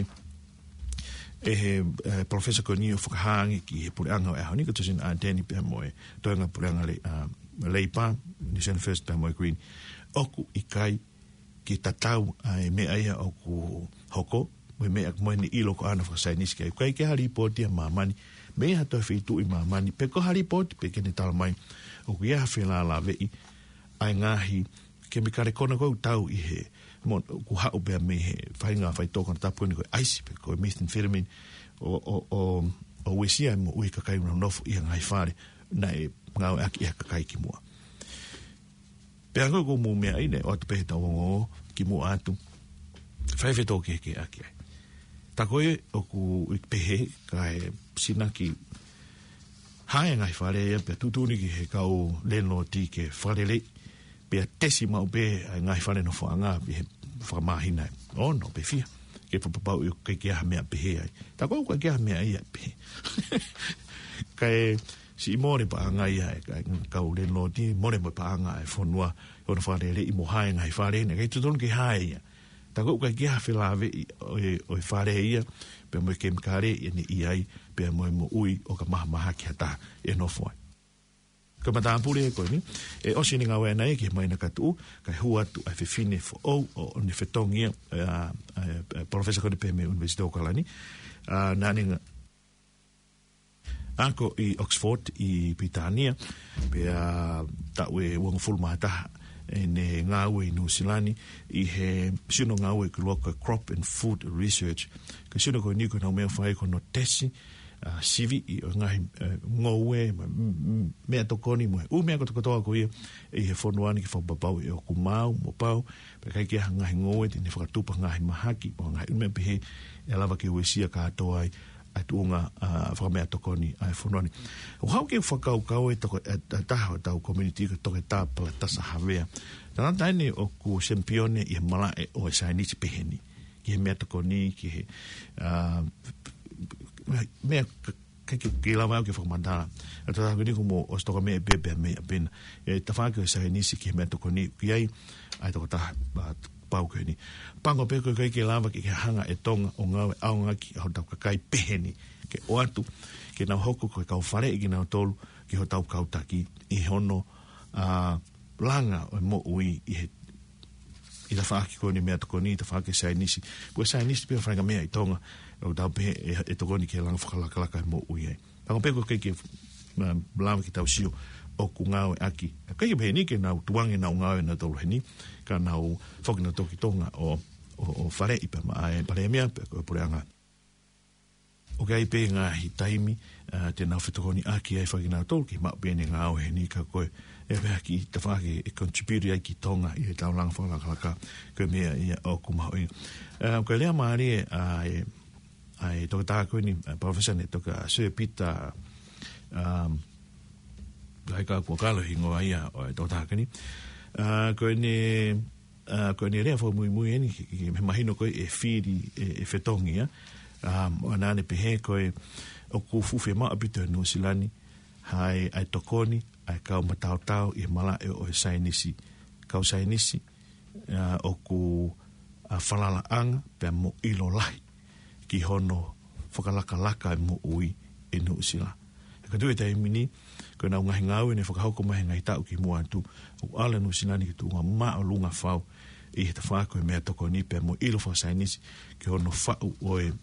e he professor ko ni o whakahangi ki he pure anga e honi ka tusin a teni pe mo e toenga pure anga le leipa ni sen first pe mo e green oku i kai ki tatau ai me aia o ku hoko, me mea mo ni ilo ko ana whakasai nisi kai. Kai ke hari poti a mamani, me ha toi whitu i mamani, pe ko hari poti, pe kene tala mai, o ku iaha whila la vei, ai ngahi, ke me kare kona kou tau i he, mo ku hau bea me he, whainga whai toko na tapu ni koe aisi, pe koe methamphetamine, o, o, o, o wesia mo ui kakai una nofo i ngai whare, na e ngau aki ia kakai ki mua. Pea koe ko mō mea ine, o atu pehe tau o ki mō atu, whaiwhe tō ke ke aki ai. Ta koe o ku pehe ka e sina ki hae ngai whare ia, pea tutuni ki he kau leno ti ke whare le, pea tesi mau pe ngai whare no whaanga, pe he whakamahina. O no, pe fia, ke whapapau i ke ke aha mea pehe ai. Ta koe ko ke aha mea ia pehe. Ka e si more pa anga ia e kau le loti more mo pa anga e fonua o na fare le i mo hae ngai fare ne kai tutun ki hae ia ta ko ka ki ha filave o o fare ia pe mo kem kare ni ai pe mo mo ui o ka maha maha ki ata e no foi ko mata pure ko ni e o sini nga we na e ki mai na katu ka hua tu a fine fo o o ni fetongia professor ko de pe me universite o kalani na ninga ako i Oxford i Britania pe a tawe wong full mata ne ngawe no silani i he sino ngawe ko loka crop and food research ka sino ko ni ko na me fai ko no tesi civi i ngai ngowe me to koni mo u me ko to ko ko i he fono ani ki fo babau e ko mau mo pau pe kai ki ngai ngowe ni fa tupa ngai mahaki o ngai me pe e lava ki wesia ka to ai atunga a whamea tokoni ai whanoni. O hau ke whakau kau e toko e taha o tau community ka toke tā pala tasa hawea. Tāna taine o ku sempione i he mala e o e sainiti peheni. Ki he mea tokoni, ki he mea ki lawa au ki whakamandana. A tāta kuni kumo o stoka mea e bebe a mea pena. E ta whaka o sainisi ki he mea tokoni. Ki ai, ai toko taha pau koe ni. Pango peko kai ke lava ki ke hanga e tonga o ngawe au ngaki ho tau kakai peheni ke o atu ke nau hoko koe kau whare i ki nau tolu ki ho tau kautaki i hono uh, langa o mo ui i he i ta whaaki koe ni mea toko ni ta whaake sainisi koe sainisi pia whanaka mea i tonga o tau pehe e, e toko ni ke langa whakalakalaka mo ui ai. Pango peko kai ke uh, lava ki tau sio o ku ngawe aki. Kai pehe ni ke nau tuange nau ngawe na tolu heni ka nau whoki na toki tonga o, o, o whare i pa maa e pare mea pe koe pure anga. O kai pe ngā hi taimi uh, te nau whetokoni aki ai whaki nā tolu ki maa pene ngā au he ni ka koe e wea ki ta whake e contribute ai ki tonga i e tau langa whakalaka koe mea i o kumao i. Uh, koe lea maari e ai ai toka tā koe ni uh, professor ne toka Sir Peter um, kai ka kua kalo hingo ai a o e toka tā koe ni. Uh, koe ne uh, koe ne rea fo mui mui eni me mahino koe e whiri e, e whetongia um ana ne pehe ko o ku fufe ma abito no silani hai ai tokoni ai ka matau tau i mala e o sainisi ka sainisi uh, o ku a falala anga pe mo ilo lai ki hono fokalaka laka mo ui e no sila ka tu e tai mini ko na nga ngau ne fokahau ko mai ngai tau ki mo atu o ala no silani ki tu ma o lunga fau i te fa ko me tokoni pe mo ilo fa sainisi ki hono fa o e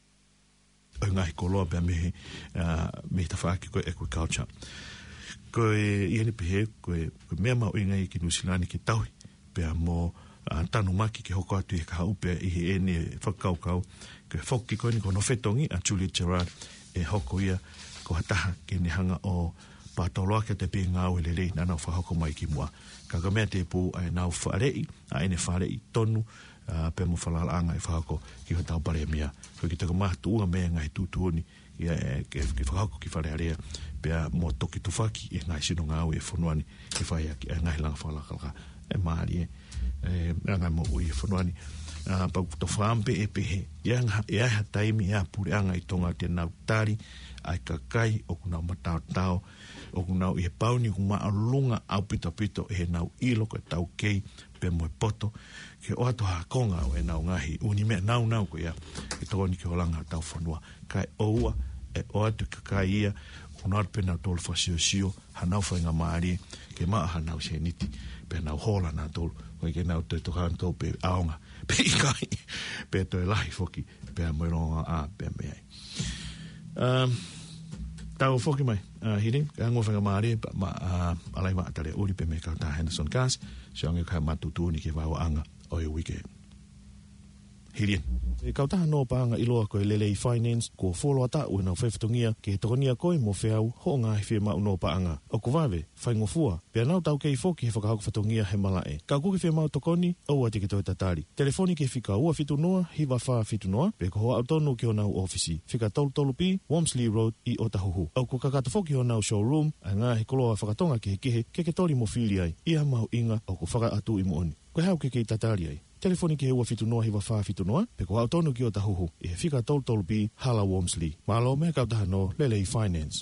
o ngai koloa pe me uh, me te fa ki ko agriculture ko e ni pe ko me ma o ngai ki no silani ki tau pe mo uh, tanu maki ki hoko atu e ka upe i he ene whakau kau ke whoki koini ko no whetongi a Julie Gerard e hoko ia ko hataha ke ni hanga o pātoloa ke te pē ngāu e lelei nana o whahoko mai ki mua ka ka mea te pū ai nau whaarei a ene whaarei tonu uh, pe mo whalala anga e whahoko ki ho tau pare mea ko ki taka mahatu unga mea ngai tūtuoni ia e ke, ke whahoko ki whare area pe mo toki tufaki e ngai sino ngāu e whonuani e whai aki e ngai langa whalaka e maari e e ngai mo ui e whonuani Uh, pa to fampe e pehe ia ia ha taimi ia pure anga i tonga te nau tari ai kakai o kuna matau tau o kuna i he pauni kuma alunga au pito pito e nau ilo ko tau kei pe mo poto ke o ato ha konga o e nau ngahi uni me nau nau ko ia i toni ke olanga tau whanua kai oua e o ato kakai ia kuna pe nau tolu fasio sio ha nau whainga maari ke maa ha nau se niti pe nau hola na tolu ko ke nau te tokan tau pe aonga pe kai pe to lai foki pe mo ronga a pe me ai um tau foki mai uh, hiring ka ngo fanga mari ma uh, alai ma tale uri pe me ka ta Henderson Gas so nge ka matutu ni ke wa anga o i weekend hiring e ka ta no pa nga ilo ko lele finance ko folo ata u na feftongia ke tonia ko mo feau ho nga fe ma no pa anga o ko vave fa ngofua pe na tau ke foki he foka feftongia he mala e ka ku ke fe ma tokoni o ati ke to tatari telefoni ke fika u fitu noa hiva fa fitu noa pe ko autono ke ona ofisi fika tolu tolu pi Wormsley Road i Otahuhu o ko ka ka foki ona showroom anga he kolo fa tonga ke ke ke ke tori mo fili ai ia ma inga o ko fa atu i mo oni ko hau ke ke tatari ai telefoni ke ua fitu noa hiwa wha fitu noa, pe ko autonu ki o tahuhu, e whika tolu tolu pi Hala Wormsley. Malo mea kau taha no Lelei Finance.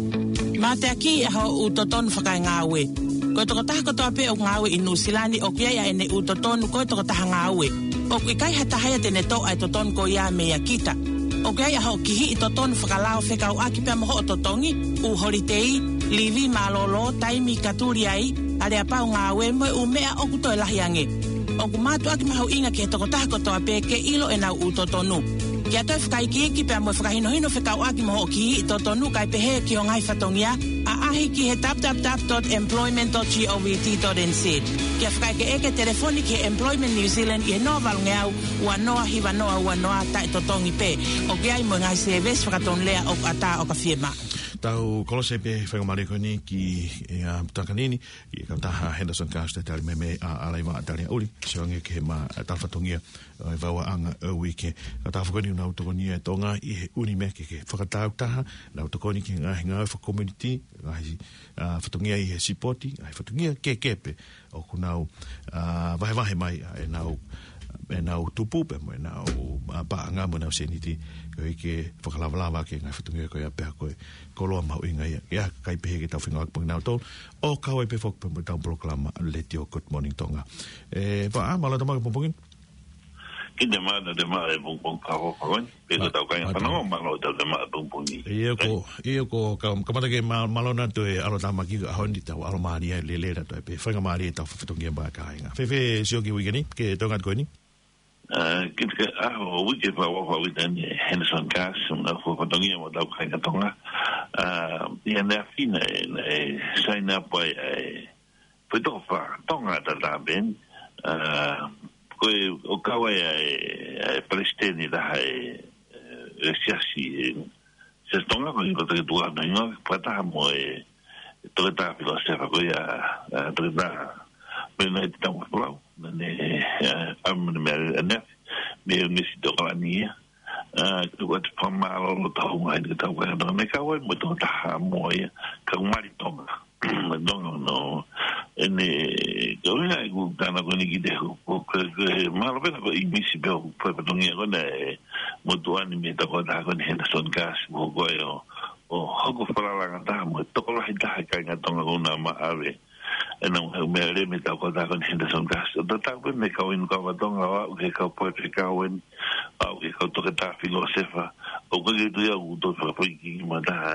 Ma te aki e hao u totonu whakai ngāwe. Koe toko taha kotoa pe o ngāwe i Nusilani o kia ia ene u totonu koe toko taha ngāwe. O kui kai hatahaya tene tō ai totonu ko ia mea kita. O kia ia hao kihi i totonu whakalao whekau aki pia moho o totongi, u horitei, livi malolo, taimi katuri ai, are apau ngāwe moe u mea o kuto e lahi ange. O kumatu aki mahau inga ke toko taha kotoa pe ke ilo e nau u totonu. Kia toi whakai ki eki pia moe whakahino hino whekau aki moho ki i totonu kai pehe ki o ngai whatongia a ahi ki he tap tap tap dot employment dot govt dot n z. Kia whakai ke eke telefoni ki Employment New Zealand i he noa valungeau ua noa hiva noa ua noa tai totongi pe. O kia i moe ngai seves whakaton lea o ata o ka fiema. Tau kolose pe whangamare koe ni ki e a takanini i ka taha Henderson Gas te tali me me a alai wa tali uri so nge ke ma tawhatongia e wawa anga e wike ka taha whakoni una autokonia e tonga i he uni me ke ke whakatau taha na autokoni ki ngā hinga e community ngahi whatongia i he sipoti ngahi whatongia ke kepe o kunau vahe vahe mai e nau e nau tupu pe mo e nau paanga mo nau seniti koe ke whakalawalawa ke ngai whatungia koe a pēha koe koloa mau inga ia ia kai pehe ke tau whinga akpong nau tōl o kawai pe whok pe mo tau proklama leti o good morning tonga e wha a mala tamaka pompongin ki te mana te maa e pongpong kaho kawan pe ko tau kainga whanau malo tau te maa pongpongi ia ko ia ko kamata ke malo na tu e alo tamaki a hondi tau alo maari e lele na tu e pe whainga maari e tau whatungia mbaa kainga whewhe sio ki wikeni ke tongat koe ni Uh, kita ah o wiki pa wa wa wita ni Henderson Gas na fo patongia mo tau kai tonga ah ia na fina e sign up by e foi to fa tonga da da ben ah ko o kawa e palestini da e siasi se tonga ko ko te tua na no pata mo e to ta filosofa ko ya to da ben e tau pro ne am ne ne me nisi to ni ah ko te pamalo lo tau mai de tau ka no me ka wa mo to ta mo ya ka mari tonga no no ene ko ina ku kana ko ni de ko ko malo pena ko imisi be ko pa tonga ko ne mo tuani me ta ko ta ko ni Henderson Gas mo ko yo o hogo para la ta mo to ko la hita ka nga tonga ko na ma ave ena mo me le me ta ko ta ko ni Henderson Gas to ta ko me ka win ka wa tonga wa ke ka po ke ka win au ke ka to ke ta filosofa o ko ke tu ya u to fa ki ma ta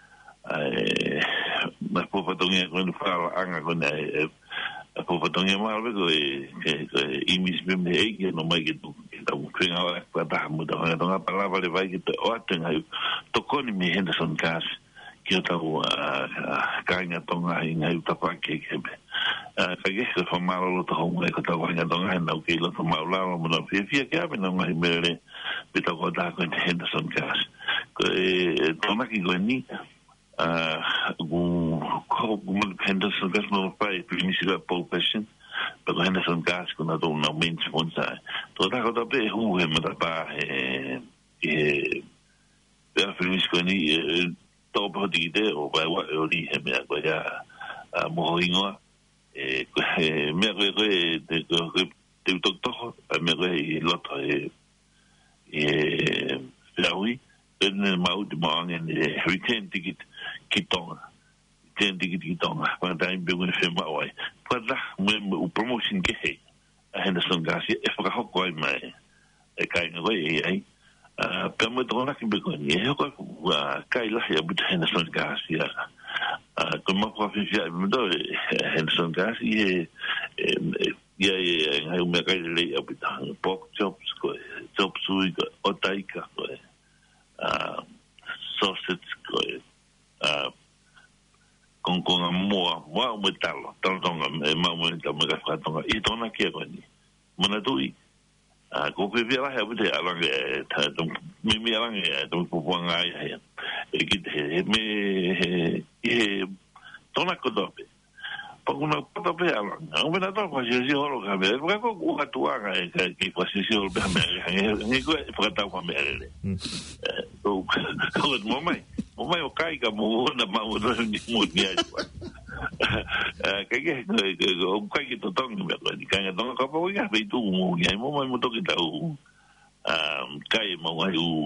ai ma po fa tonga ko ni fa anga ko ne po fa tonga ma ave ko e imis me me e no mai ke tu ta un kring ala pa ta mu ta nga tonga palabra le vai ke to o tenga to ko ni me Henderson Gas ki ta o ka nga tonga i nga ta pa ke ke be ka ke se fa malo to ho me ko ta nga tonga na ke lo to malo la mo na fi fi ke ave na mai mere be ta ko ta ko Henderson Gas ko e toma ki go ni ah gu ko mo Henderson Gas no pa e mi si la pole position pero Henderson Gas ko na do na main sponsor to ta ko ta be hu he me ta pa e e per finis ko ni to po di de o ba wa o di he me ko ya mo ingo e me ko ko de ko de to to me ko i lo to e e la oui en mau de mang en return ticket kitonga return ticket kitonga pa ta imbe ko fe ma wai pa la mo promotion ke he Henderson Gas e fa ka ko mai e kai ngo e ai pe mo to na ki be ko ni e ko kai la ya but Henderson Gas ya ko ma ko fi ya me do Henderson Gas e ya ya ngai me kai le ya but pork chops ko chops ui o taika ko ah sausage ko ah con con amor wa mo talo tanto me ma mo ta me ka tanto i to na ke ko ni mo na tu ah ko pe via la ha bude ala ke ta to mi mi ala ke to po po nga ya e ki me e to na ko do pe pa una pa pe ala no me na to ko si si ho lo ka be ko ko ka tu aga ke ki ko si si ho be me ni ko pa ta ko me le ko ko mo mai mo mai o kai ka mo na ma mo ni mo ni ai eh ke ke o kai ki to tong me ko ni ka nga tong ka po ga be tu mo ni mo mai mo to ki ta u um kai mo ai u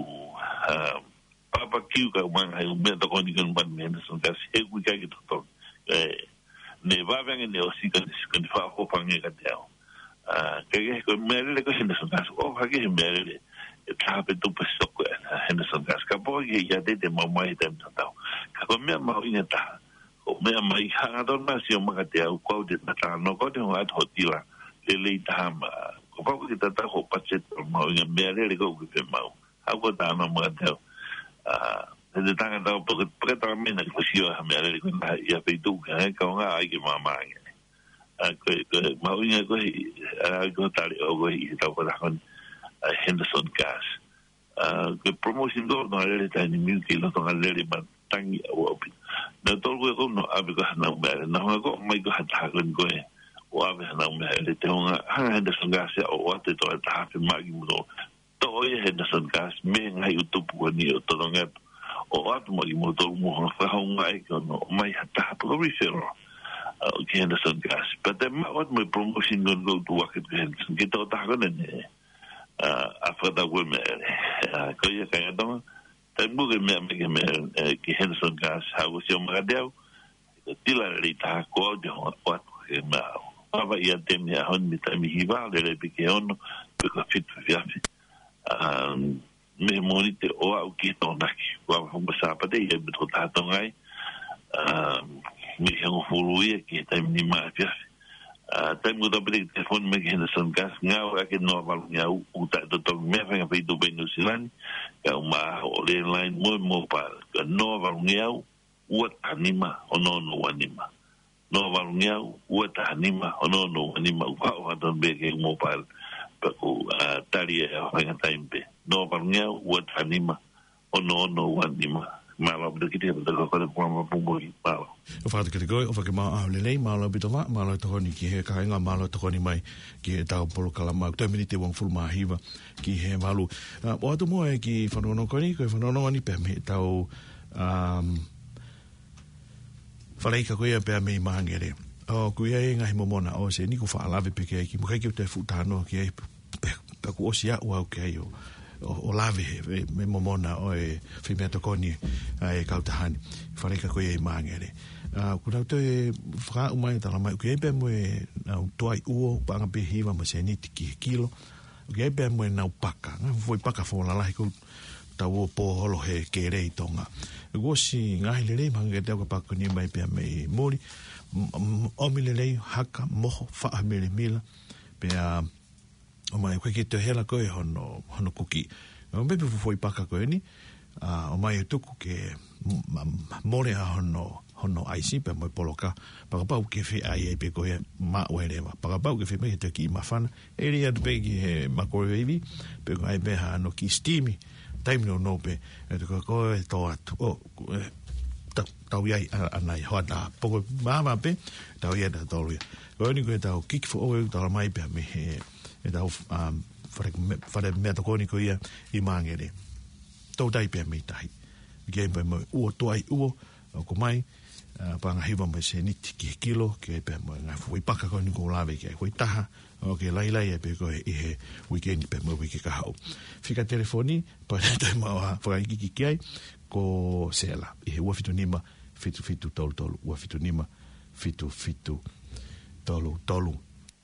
papa kiu ka man ai me to ko ni kan ban me so ka se ku kai ki to tong eh ne va venga ne o si ka ka fa ko pa nge ka te ah ke ke ko me le ko sin so ka o ha ke me le ta pe tu pe so ko Henderson Gas ka po ye ya de de mo mai tem ta ka ko me ma ina ta o me mai ha do na si o ma ka te o ko de ta no ko de o at hotila le le ta ma ko pa ko ta ta ho pa che ma ina me le ko ko pe ma ha ko ta no ma te ah de tanga da porque pretamina que si yo me ale con ya peitu que ka nga ai que mama a que ma uña ko algo tal o go y ta por con Henderson Gas a que promotion do no ale ta ni mi que lo ton ale ba tan o no todo go no abigo na me na go mai go ta con go o ave na me ale te un Henderson Gas o o te to ta fi ma mo to o Henderson Gas me nga YouTube ko ni o to nga o atu mo i mo to mo fa hunga e ko no mai hata po refill o ke Henderson Gas but the what my promotion no go to work at Henderson ke to ta ko ne a fa da wo me ko ye ka do ta bu ke me me me ke Henderson Gas ha wo se ma deu ti la ri ta ko de ho wat ke ma pa va ia tem ya hon mi ta mi hiva le le ke on ko fit via um me monite o au ki tona ki wa mo sa pa de e beto ta tongai ah mi ho fului ki ta ni ma pia ah ta mo da bre telefon me Henderson Gas nga wa ke no val nga u ta do to me fa pe do ben silan ka ma o le line mo mo pa no val nga u ta anima o no no anima no val nga u ta anima o no no anima wa wa do be ke mo pa ko tari e ha nga taimpe no parnga wat anima o no no anima malo de kite de ko ko ko ma pumbo malo o fa de ko o fa ke ma le le malo bito ma malo to ni ki he ka nga malo to ni mai ki ta polo kala ma to minute won full ma hiva ki he malo o to mo e ki fa no ko ni ko fa no ni pe me ta o um fa le ka ko ya pe me ma ngere o ku ye nga mo mona o se ni ko fa lave pe ke ki mo ke te fu ta no ki pe ku o sia o ke yo o lave me momona o e fimea tokoni e kautahani whareka koe e maangere. Kuna to e whaka umai tala mai uke ebe mo e nau toai uo panga pe hiwa ma se niti ki kilo. Uke ebe mo e nau paka. Nga foi paka wholalahi ko tau o po holo he ke rei tonga. Gosi ngahi le rei manga te auka paka ni mai pia me mori. Omi le rei haka moho wha mele mila. Pea o mai koe ki te hela koe hono, hono kuki. O mepe foi paka koe ni. O mai e tuku ke more a hono hono aisi pe mo poloka pakapau ke fe ai e pe ko ma wereva pakapau ke fe me te ki mafana eri at pe ki he makorevi pe ko ai be ha no ki stimi time no no pe e ko ko to at o tau ia anai hoda poko mama pe tau ia da tolu ko ni ko tau kik fo o tau mai pe me he e tau um fare fare me to ko ni ko ia I mangere tau dai pe me tai game mo o toai o ko mai Uh, panga hiwa mai se niti ki kilo ke pe mo nga fui paka ko ni ko lave ke ko taha o ke lai lai e pe ko e he weekend pe mo wiki ka hau fika telefoni pa te ma fa ki ki ki ko sela e he wa fitu nima fitu fitu tolu tolu wa fitu nima fitu fitu tolu tolu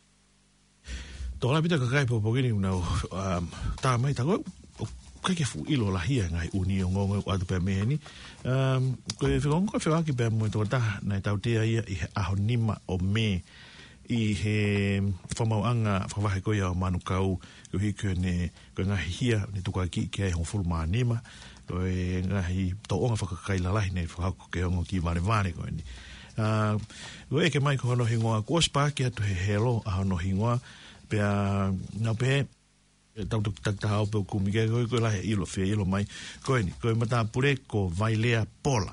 to la bita ka kai po po ni una um ta mai ta ko kai ke fu ilo la hia ngai uni o ngongo o atu pe me ni um ko e fo ko fe aki pe mo to ta na tau te ia I ahonima o me I he fama anga fa va ko ia manu kau ko hi ko ne ko nga hia ni to ka ki ke ho fu ma anima ko e nga hi to onga fa kai la la ne fa ko ke ngo ki vale vale ko ni uh ko e ke mai ko no hingoa ko spa ki atu he helo a no hingoa pe na pe tau tak tau pe ku mi ke ko ko la ilo fe ilo mai ko ni ko mata pure ko vailea pola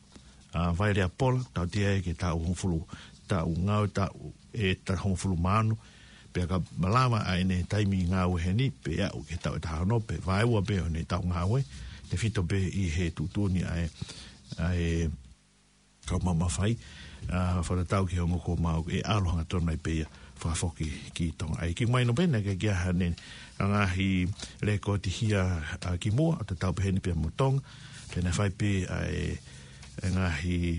a vailea pola tau tie ke tau fulu tau ngau tau e ta fulu manu pe ka malama ai ne taimi ngau he ni pe ya o ke tau ta no pe vai wa pe ne tau ngau te fito pe I he tutu ni ai ai ka mama fai a fa tau ki ngo ko mau e alo hanga tona pe fa foki ki tong ai ki mai no pena ke kia hanen anga hi le ko ti hia ki mo ata tau pe ni pe motong pena fai pe ai anga hi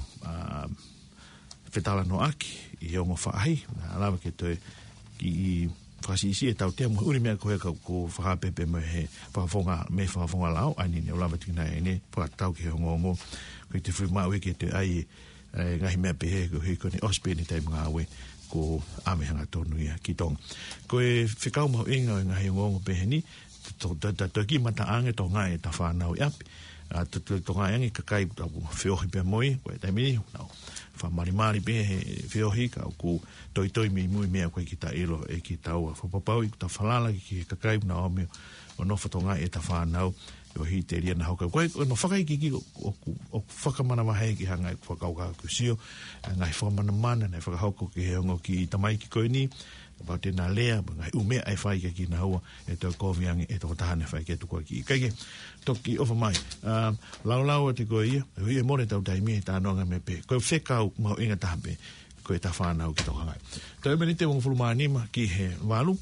a fetala no aki I ongo fa ai na lava ke te ki fa si si tau te mo uri me ko ka ko fa pe pe me he fa fonga me fa fonga lao ani ne lava tina ene fa tau ki ongo ngo ko te fri ma we ke te ai ngai me pe he ko hi ko ni ospeni te mga we ko ame hanga tonu ia ki tong ko e whikau mau inga nga hei ngongo peheni to to ki mata ange to ngai ta whanau i api to to ngai ange kakai ta whiohi pe moi ko e taimini nau wha marimari pe he whiohi ka ko toi toi mi mui mea koe ki ta ilo e ki tau a whapapau I ta whalala ki kakai na o meo o no whatonga e ta whanau o hi te ria na hoka koe no whakai ki ki o whakamana mahe ki hanga I whakau ka kusio ngai whakamana mana nei whakahauko ki he ongo ki tamai ki koe ni about tēnā lea ngai umea ai whai ki na haua e tau koviangi e tau tahane whai ki tukua ki kaike toki ofa mai lau lau te koe ia hui e more tau taimi e tānoanga me pe koe whekau mau inga tahape koe ta whanau ki tau hangai tau e menite wong fuluma anima ki he walu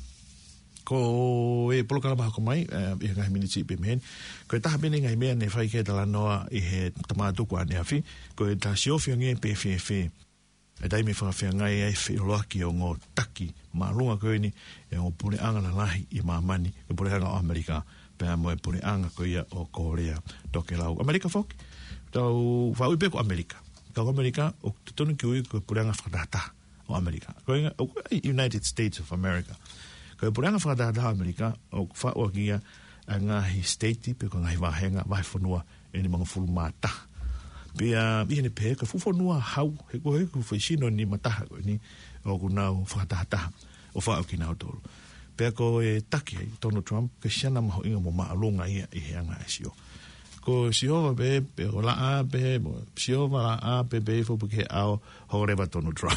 ko e polokala maha ko mai I ngai miniti pe mehen ko ta bene ngai mea ne fai ke tala noa I he tamatu ko ane afi ko ta siofio nge pe fe fe e dai me fa fe ngai ai fe loaki o ngo taki malunga ko ni e o pule anga la lahi I mamani ko pule anga o Amerika pe mo e pule anga ko ia o Korea toke lau Amerika fok tau fa upe ko Amerika tau Amerika o tonu ki ui ko pule anga fadata o Amerika ko United States of America ko puranga fa da da Amerika o fa o kia nga hi state pe ko ngai va henga vai fonua eni mga fulu mata pe a ine pe ko fu fonua hau he ko he ko fa sino ni mata ni o ko na fa da da o fa o kina tolo pe ko e taki Donald Trump ke shana mo inga mo ma longa ia I hanga sio ko sio be pe o la a be sio va a be be fo porque ao hore va Donald Trump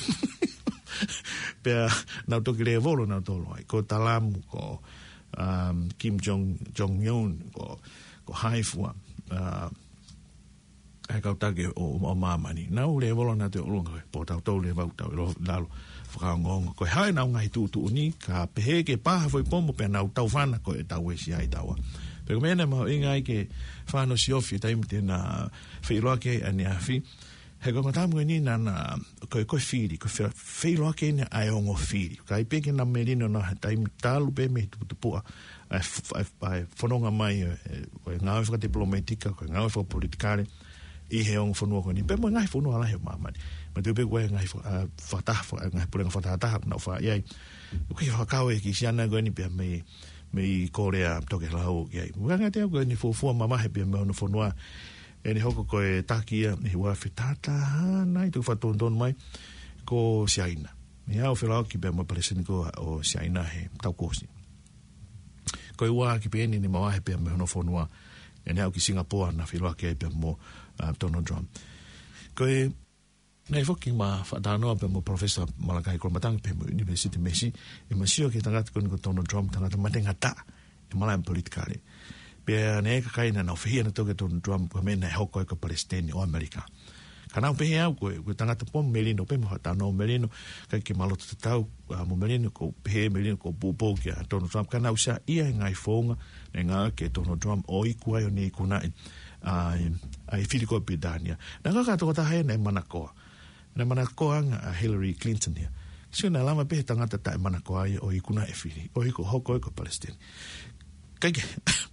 pe na to kile volo na to lo ko talam ko um Kim Jong Jong Un ko ko haifu uh ai kau take o o mamani na ule volo na te ulunga po tau tau le vau tau lo lalo whakaongonga ko hai na ngai tu tu ni ka pehe ke paha foi pomo pe na tau fana ko e tau e si ai tau pero mena ma ingai ke fano si ofi tai mte na feilo ke ani afi he ko tamu ni na na ko ko fili ko feilo ke ni ai ongo fili kai pe ke na merino na tai talu pe me tu tu po ai ai fononga mai o nga fa diplomatica ko nga fa politicale i he on fonua ko ni pe mo ngai fonua la he mama ma tu pe ko ngai fa fa ta fa ngai pule fa ta ta na fa ai ko fa ka we ki siana go ni pe me me Korea to ke la o ai mo nga te ko ni fo fo mama he pe me no fonua e ni hoko ko e takia ni wa fa ta ta nai tu fa ton don mai ko siaina ni au fa la ki pe mo presen ko o siaina he tau ko si ko i wā ki pēni ni mawahe pēr me hono whonua e nea ki Singapore na whiloa ki ai pēr mo uh, Donald Trump. Ko e nei whoki ma whaatanoa pēr mo Professor Malakai Kromatang pēr mo University Messi e masio ki tangata koni ko Donald Trump tangata matenga ta e malai politikare. Pēr ne eka kaina na whihia na toke Donald Trump ko mena e hoko e ko Palestine o Amerika. Kanau pehe au koe, koe tangata po melino, pe mo hatano melino, kai ke maloto te tau, mo melino ko pehe melino ko pupo ki a Donald Trump, kanau sa ia ngai whonga, ne ngā ke Donald Trump o iku ai o ne iku nai, ai whiriko pidania. Nā kaka toko tahe nei manakoa, nei manakoa a Hillary Clinton hia. Sio na lama pehe tangata tae manakoa ai o iku nai e whiri, o iku hoko iko Palestine. Kai ke,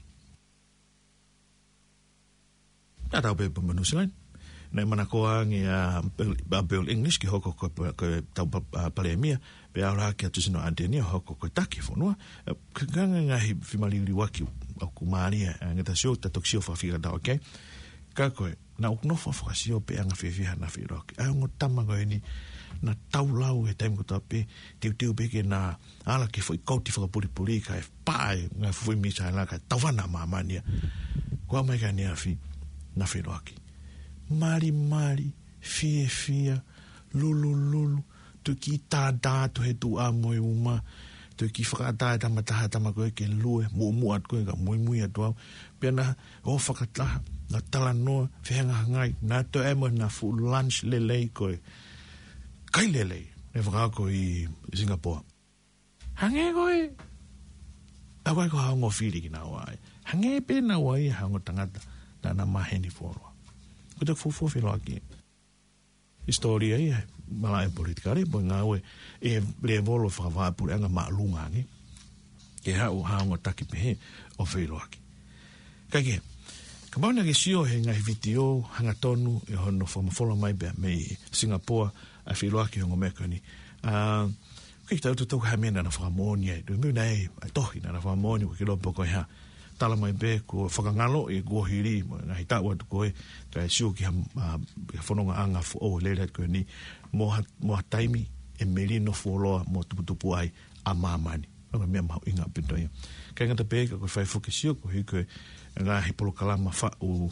nā tau pehe pamanusilain. Nei mana koa ngi a Bill English ki hoko ko tau palemia pe aura ki atu sino antenia hoko ko taki fonua kanga ngai fimalili waki au kumaria ngata sio ta toksio fa figa da okay ka ko na ukno fa fa sio pe anga fe fiha na fi rock ai ngo tamago ni na tau lau e tem ko tape tiu tiu pe ke na ala ki foi koti fa puri puri ka pai nga foi mi sa la ka tavana mamania ko mai ka ni afi na fi rock mari mari, fie fia, lulu lulu, tu ki tā dātu he tu a moe uma, tu ki whakataha tamataha tamako e ke lue, mua mua at koe ka mui mui atu au, pia na o whakataha, na tala noa, whihanga hangai, na to e mo na fu lunch lelei koe, kai lelei, e whakako i Singapore. Hange koe, a koe ko haongo whiri ki nā wai, hange pe nā wai haongo tangata, na na maheni whorua. Ko te fufu whilo aki. Historia i, malai politikare, po ngā ue, e le volo whakawhapure anga maalunga angi, ke hau haonga taki pehe o whilo aki. Kai ka mauna ke sio he ngai vitio, hanga tonu, e hono whamawhola mai bea mei Singapore, a whilo aki hongo mekani. Uh, Kei tau tu tau hamena na whakamoni ai, tu miu nei, ai tohi na na whakamoni, ko ki lopo koe ha, tala mai be ko whakangalo e gohiri mo nga hita wa tu koe ka siu ki ha whanonga anga fu o lere koe ni mo ha taimi e merino fuoloa mo tuputupu ai a mamani nga mea mahu inga pinto ia kai ngata pe ka koe whai fuke siu ko hi koe nga hipolo kalama wha u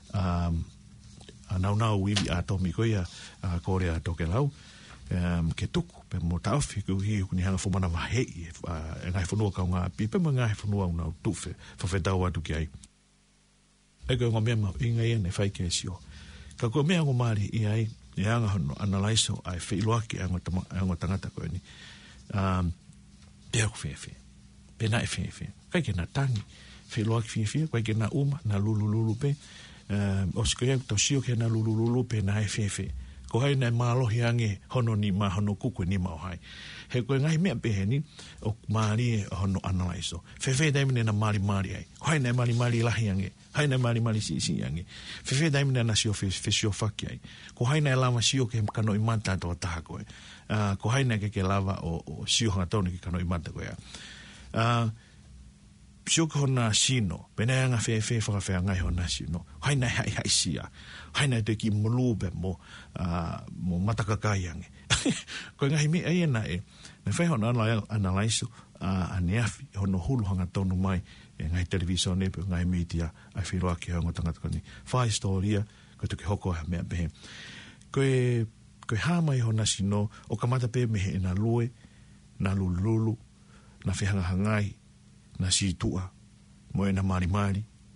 a nau nau wiwi a tomi koe a kore a toke lau ke tuku pe mo tauwhi ku hi kuni hanga whamana wahei e ngai whanua kau ngā pi pe ma ngai whanua unau tuwhe whawhetau atu ki ai e koe ngā mea mau inga ia ne whai ke sio ka koe mea ngō maari i ai e anga hono analaiso ai whiloaki e ango tangata koe ni pēr ku whewhe pe na e whewhe kai ke na tangi whiloaki whewhe kai ke na uma na lulu lulu pe o si koe tau sio ke na lulu lulu pe na e whewhe ko hai nei mālohi ange hono ni ma hono kuku ni mau hai. He koe ngai mea pehe ni o maari e hono analaiso. Whewhe daimine na maari maari ai. Ko hai nei maari maari lahi ange. Hai nei maari maari si si ange. Whewhe daimine na sio whesio whaki ai. Ko hai nei lava sio ke kano i manta toa taha koe. Uh, ko hai nei ke ke lava o, o sio hanga tauni ke kano i manta koe. Uh, sio ke hona sino. Pene anga whewhe whakawhea ngai hona sino. Hai nei hai hai sia. Hai nei te ki mulube mo uh, mo matakakai ange. Ko ngahi me ai na e me fai hono analaiso uh, aneafi hono hulu hanga tonu mai e ngai televisione pe ngai media ai whiroa ki hanga tangata kani. Whai historia ko tuki hoko ha mea pehe. Ko e ko ha mai hona sino o kamata pe mehe na lue na lululu na whihanga hangai na situa mo e na mari mari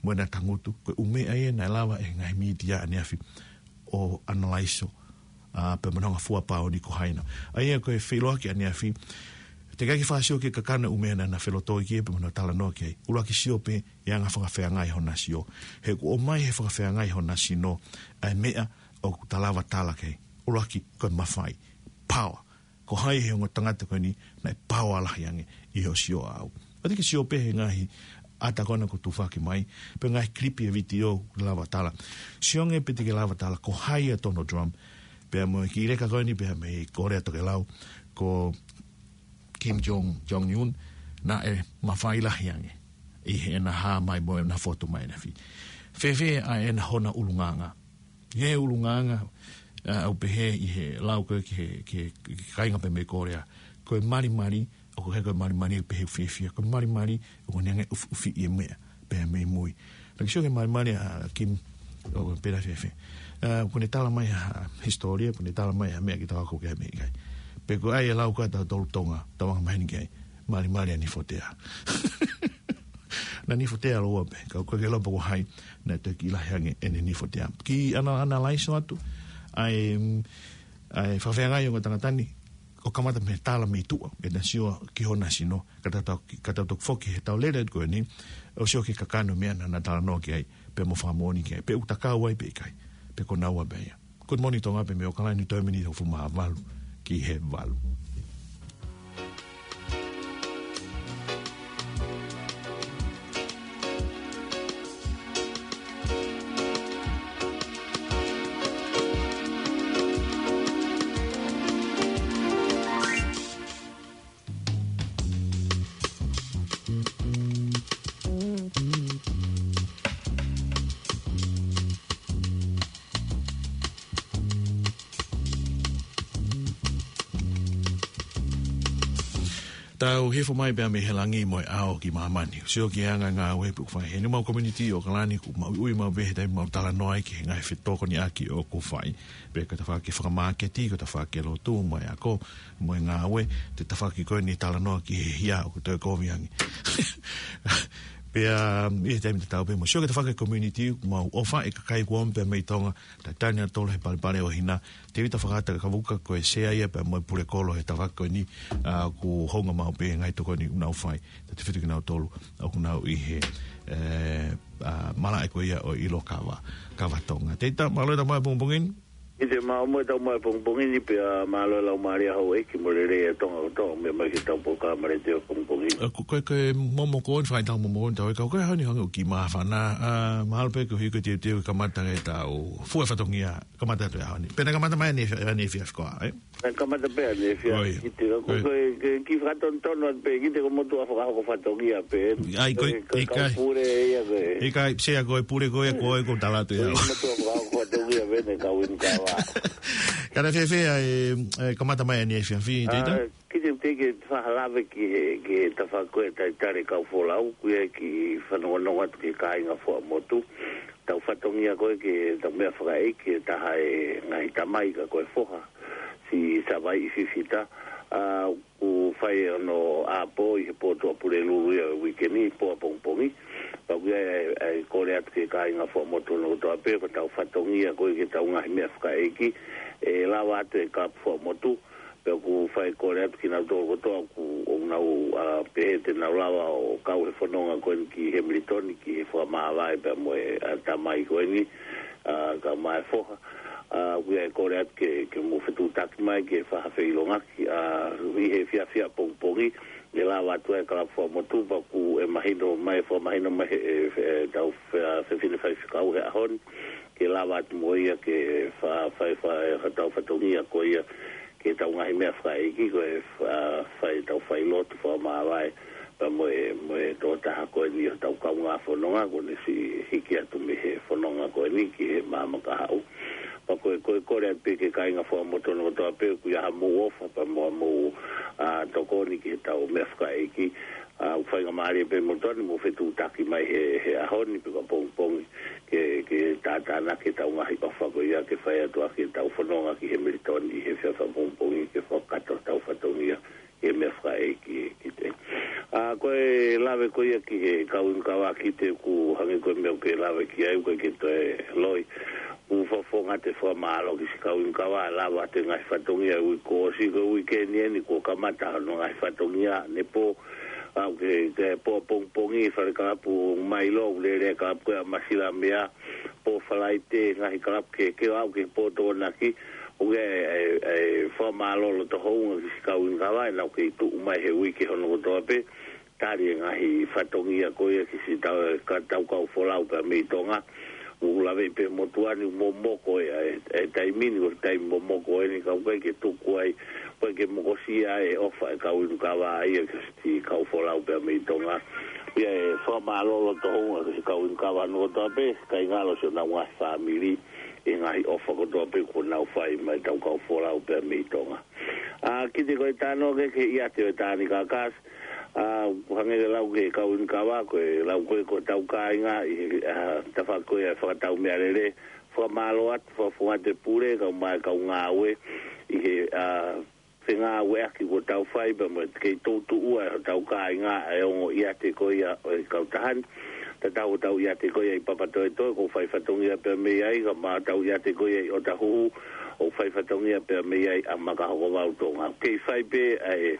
mo na tangutu ko ume ai na lava e ngai media ane afi o analyze a pe mo nga fua pa o di ko haina ai ko e filo ki ane afi te kai fa sio ke kakana ume na na feloto ki pe mo tala no ke ula ki sio pe ya nga fa fa ngai hona sio he ko o mai he fa fa ngai hona sino ai mea o talava tala ke ula ki ko mafai power ko hai he ngo tangata ko ni na power la yange i ho sio au ati ki sio pe ngai ata kona ko tufa ki mai pe ngai clip e video lava tala sio nge pe te lava tala ko hai e tono drum pe mo ki reka ko ni pe me Korea to ke lau ko Kim Jong Jong Un na e mawhai lahi ange i he na ha mai mo na foto mai na fi fe fe a e na hona ulunganga he ulunganga au pehe i he lau ko ki ki kainga pe me Korea ko mari mari o ko he ko mari mari pehe fe fe ko mari mari o nenge ufi i me pe me mui la kisho ke mari mari a Kim o pe la fe fe ko ne tala mai historia ko ne tala mai me ki ta ko ke me kai pe ko ai lau ka ta tol tonga ta wang mai ni kai mari mari ni fotea na ni fotea lo pe ka ko ke lo po hai na te ki la hange en ni fotea ki ana analyze atu ai ai fa fa ngai ngo tanga tani o kamata me tala me tu e na sio ki hona sino ka ta ka ta to foki he ta le ko ni o sio ki ka kano me na tala no ki ai pe mo fa moni ki pe utaka wai pe kai pe ko na wa be good morning tonga pe me o kala ni to mini fu ma valu ki he valu. Tau he fo mai bea me helangi mo ao ki mamani. Sio ki anga ngā we pu fai. He ni mau community o kalani ku mau ui mau behe dai mau tala noai ki ngai fitoko ni aki o ku fai. Be ka ta fa ki fa marketi ko ta fa ke lo tu mo ya ko mo ngā we te ta fa ki ko ni tala noa ki hia o te ko viangi. Pe a e te mi tau pe mo sio ka ta fa ke community mau ofa e ka kai ko pe mai tonga ta tania tole he palpare o hina. Te vita whakata ka wuka ko e sea ia pe mo pure kolo he tawako ni uh, ku honga mau pe ngai toko ni unau whai ta te whitu ki nau tolu au ku nau i he uh, uh, mala e ko ia o ilo kawa kawa tonga te ita malo ta mai pungpungin I te mau mo tau mai pungpungin i pe a malo lau maria hau e ki mo re re e tonga o tonga me mai ki tau po ka mare te o pungpungin koe koe momo koe whai tau momo koe tau e kau koe hauni hangu ki maa whana mahalo pe ko hiko te te o kamata e tau fua whatongia kamata tu e hauni pena kamata mai ne fi afkoa eh kamata pe ne fi ki te koe ki whaton tono pe ki te ko motu a whakako whatongia pe ai koe i kai i kai sea koe pure koe koe ko talatu e hau motu a whakako whatongia pe ne kawin kawa Kada fe fe e kamata mai ni fe fi tita. Ki te te ke fa lave ki ki ta fa ko ta tare ka fo la u ki ki fa no no wat ki ka inga fo motu. Ta fa tongia ko ki ta me fa ai ki ta hai ngai ta mai ka ko fo ha. Si sa vai fi fita a u fai no a po i po to pure lu weekend po po po mi. Pa ku ai ko le at ki ka inga fo motu no to pe ko ta fa tongia ko ki ta unga me fa ai ki e la wa te ka fo motu pe ku fai ko le ki na do to ku o na o pe te na la wa o ka u fo no ko ki Hamilton ki fo ma vai pe mo ta mai ko ni ka mai fo a we ko le ki ki mo fitu tak mai ki fa fe longa ki a wi he fia fia pong pongi le la wa tu e ka fo motu pa ku e mahino mai fo mahino mai e tau fe fine fai ka u a hon ke lava tu moia ke fa fa fa ha tau fa tongia ko ia ke tau ngai me fa iki ko fa fa tau fa lot fo ma vai pa mo mo to ta ko ni tau ka nga fo no nga ko ni si hiki atu me he fo no nga ko ni ki ma ma ka au pa ko ko ko re pe ke kai nga fo mo to no to pe ku ya mo ofa pa mo mo a to ko ni ki tau me fa iki a fai nga mari pe mo to ni mo fe tu taki mai he he a honi pe ko pong pong ke ke tata na ke tau ngahi pa fa ko ia ke fai atu a ke tau whanonga ki Hamilton i he whiawha pongpongi ke whakato tau whatongia e me whae ki ki te. A ko koe lawe koe ia ki he kaun kawa ki te ku hangi koe meo ke lawe ki ai koe ki te loi. U whafonga te whamalo ki si kaun kawa lawa te ngai whatongia ui ko si ko ui ke nieni ko kamata no ngai whatongia ne po au ke ke po pong pongi whare kalapu mai lo le re kalapu koe masila mea po whalai te ngai kalapu ke ke au ke po tōna ki o e e whamalo lo to hounga ki si kaun kawa e nau ke tu umai he ui ke hono ko toa pe tari ngahi whatongia koe ki si tau ka tau kau wholau ka mei tonga u lawe pe motuani mo moko e e taimini o taim mo moko e ni kau koe ke tuku ai koe ke mokosia e ofa e kau inu kawa ai e kasi kau wholau ka mei tonga ia e whamalo lo to hounga ki si kau inu kawa no toa pe kai ngalo si o na ngā whamiri e ngahi ofa ko toa pe ko nau whai mai tau kau wholau ka mei tonga a kite koe tano ke ke ia te o tāni kakas a hange lau ke kau in kawa ko lau ko ko tau kainga i ta fa ko e fa tau me ale fa malo at fa fu ate pure ka mai ka ngawe i he a singa we ki ko tau fai ba mo ke to tu u tau kainga e o ia te ko ia ka tahan ta tau tau ia te ko ia papa to to ko fai fa tongia pe me ai ka ma tau ia te ko ia o ta hu o fai fa tongia pe me ai a ma ka ho wa to nga ke fai pe ai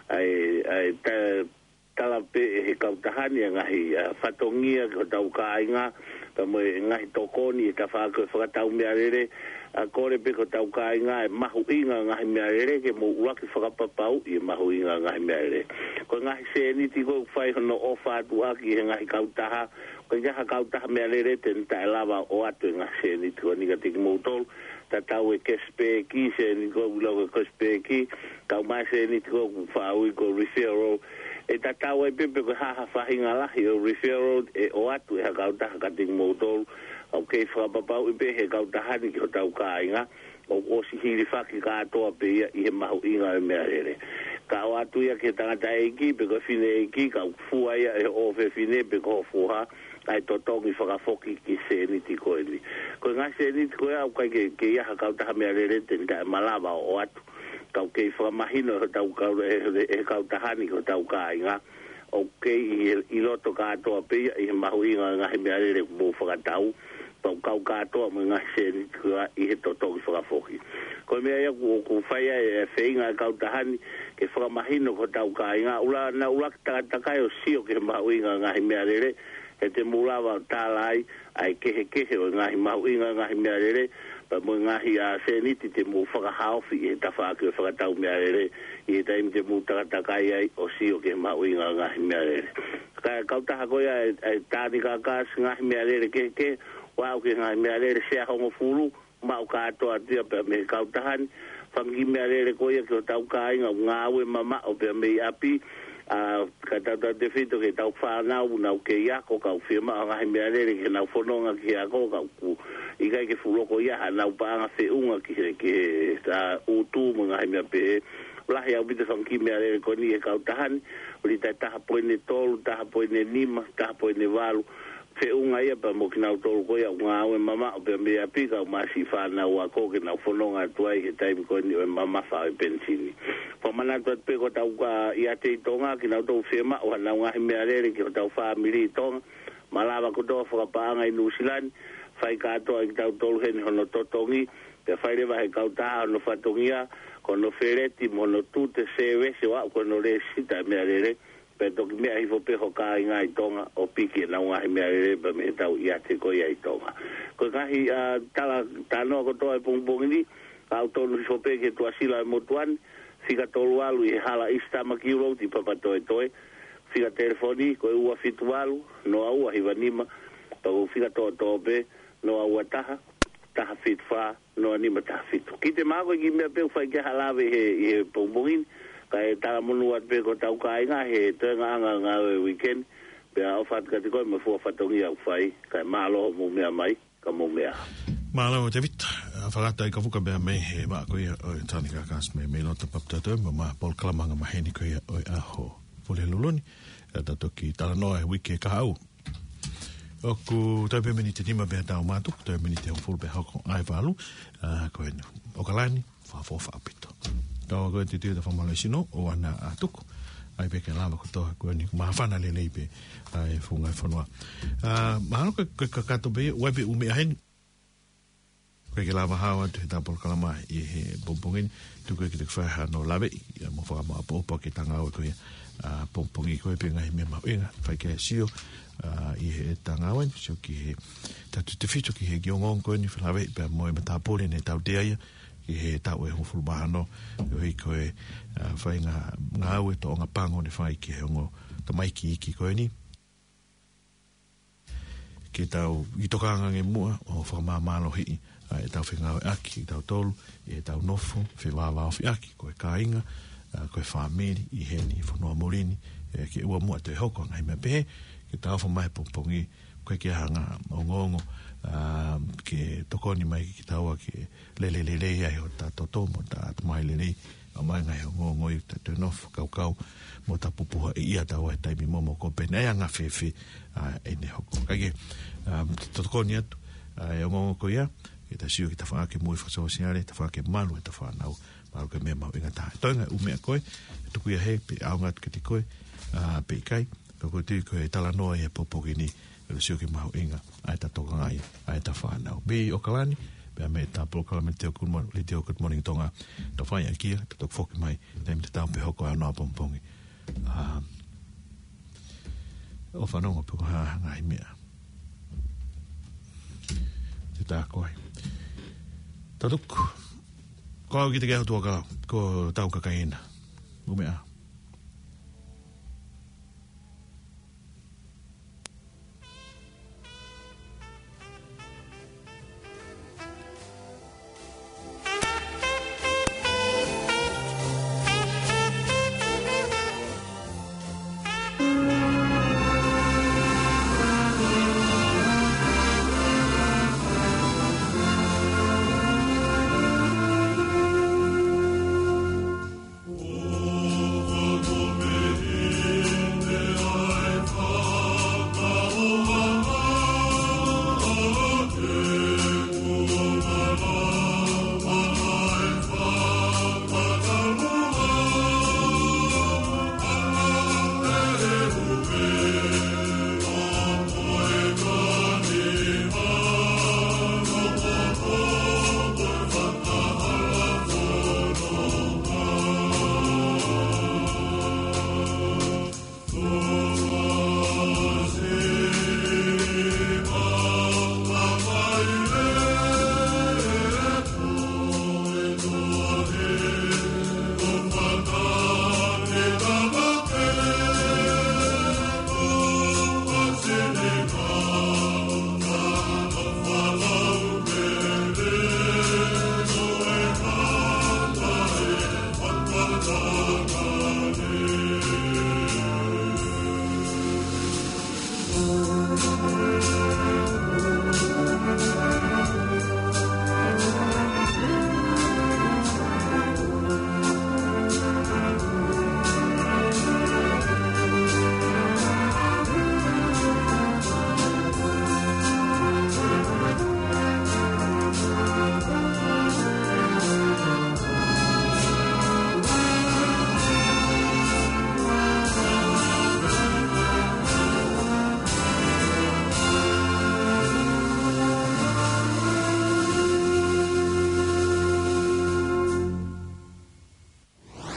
ai ai ta tala pe he kautahani ngahi fatongia ko tau kainga ka mo ngahi tokoni ta fa ko fa tau me arere a kore pe ko tau kainga e mahu inga ngahi me arere ke mo uaki fa papau i mahu inga ngahi me arere ko ngahi se ni ti ko fai no ofa tu aki ngahi kautaha ko ja kautaha me arere ten ta lava o atu ngahi se ni ti ni ka ti mo tol ta tau e kespe ki se ni ko lo ko kespe ki ka mai se ni ko fa ui ko referral e ta tau e pepe ko ha ha fa hinga la o referral e o atu e ka ta ka ting motor o ke fa papa u be he ka ta ha ni ko tau ka inga o o si hiri fa ki ka to pe i he mahu inga me arere ka o atu ya ke ta ta e ki pe ko fine e ki ka fu ai e o fe fine pe ko fu ha ai to to mi fa foki ki se ni ti ko ni ko nga se ni ko au ka ke ke ya ka ta me arere te ta malava o atu ka ke fa mahino ta ka e ka ta hani ko ta ka inga o ke i loto ka to pe i mahu inga nga he me arere mo fa tau pa ka ka to mo nga se ni ko i to to fa foki ko me ya ko ko fa ya fe inga ka ta hani ke fa mahino ko ta ka inga ula na ula ta ta ka yo si o ke mahu inga nga he me arere e te mulawa tālai ai kehe kehe o ngahi mau inga ngahi mea rere pa mo ngahi a seniti te mu whakahauwhi e ta whaake o whakatau mea rere i e taimi te mu takatakai ai o si o ke mau inga ngahi mea rere ka kautaha koia e tāni kakas ngahi mea rere kehe kehe wau ke ngahi mea rere sea hongo furu mau ka atoa tia pa me kautahani whangi mea rere koia ke o tau ka inga ngāwe mama o pe me api a ka tata te fito ke tau whanau nau ke iako kau whima a ngahi mea rere ke nau whanonga ki ako kau ku i kai ke fuloko iaha nau paanga whiunga ki ke ta utu mo ngahi mea pe lahi au bita whanki mea rere koni e kau tahani uri tai taha poine tolu, taha poine nima, taha poine walu whiunga ia pa mo ki nau tolu koia ngā aue mama o pe mea pika o masi whanau a ko ke nau whanonga tuai ke taimi koni o mama whao e pensini Pamana tuat pe ko tau ka ia te tonga ki nau tau whima o hanau ngahi mea rere ki o tau whamiri tonga malawa ko toa whakapaanga i New Zealand whai katoa i tau tolu heni hono totongi te whaire wahe kau taha hono whatongia kono whereti mono tute sewe se wa kono re sita mea rere pe toki mea hifo peho ka i ngai tonga o piki nau ngahi mea rere pa me tau ia te ko ia i tonga ko ngahi tala tanoa ko toa e pungpungini kau tonu hifo pe ke tuasila e motuani fika tolu alu i hala ista makiuro ti papa toe toe fika telefoni ko ua fitu alu no ua hivanima pa fika to tobe no ua taha taha fit fa no anima taha fitu kite mago ki me pe fa ke halave he he pombongin ka e tala monu at pe ko tau ka inga he te nga nga nga weekend pe a ofat ka ko me fo fatongi au fai ka malo mo me mai ka mo me Malo David, whakata i ka whuka bea mei he wā koe o tāni kākās me me nota paptata ma ma pol kalamanga maheni koe o i aho pole luloni tato ki tala noa e wiki e ka au o ku tau pe meni te tima bea tau mātuk tau meni te hongfuru bea hoko ai wālu koe o ka lani whafo whaapito tau koe te tia ta whamalo sino o ana a tuku ai pe ke lava ko to ko ni ma fana le le pe ai funga fonwa ah ma no ke ka ka to be we be ume hen ko ke lava hawa te ta por kalama i he bombongin tu ko ke te fa no lave ya mo fa ma po po ke tanga o ko ah pompongi ko pe ngai me ma inga fa ke sio ah i he tanga wen so ki ta tu te fito ki he giongon ko ni fa lave pe mo e ta pole ne ta te ai ki he tau e hofuru bahano o i koe whai ngā ngā ue to o ngā pango ne whai ki he ongo ta mai ki iki koe ni ki tau i tokanga nge mua o whakamāmalo hii e tau whi ngāwe aki i tau tolu e tau nofo whi wāwā o whi aki koe kāinga koe whamiri i he ni whanua morini ki ua mua te hoko ngai mea pehe ki tau whamai pompongi koe ki hanga o ngongo Uh, ke tokoni mai ki taua ke lele lele ai o ta totomo ta mai lele o mai ngai ngo ngo i ta tenof kau kau mo ta pupuha i ia taua e taimi momo ko pe nei anga fefe uh, e ne hoko kage um, tokoni atu uh, e ngo ko ia e ta siu ki ta wha ke mui whaso siare ta wha ke malu e ta wha nau malu ke mea mau inga taha toinga umea koe tuku ia he pe aungat ke ti koe uh, pe kai pe koe tui koe tala noa e popoki ni le sio ki mau inga ai ta toka ngai ai ta whanau be o kalani be me ta proclamation te good morning le te good morning tonga to fai aki ta tok foki mai tem te tau pe hoko ana pompongi ah o whanau pe ko ha ngai mea te ta koi ta tuk ko ki te kea tuaka ko tau kakaina umea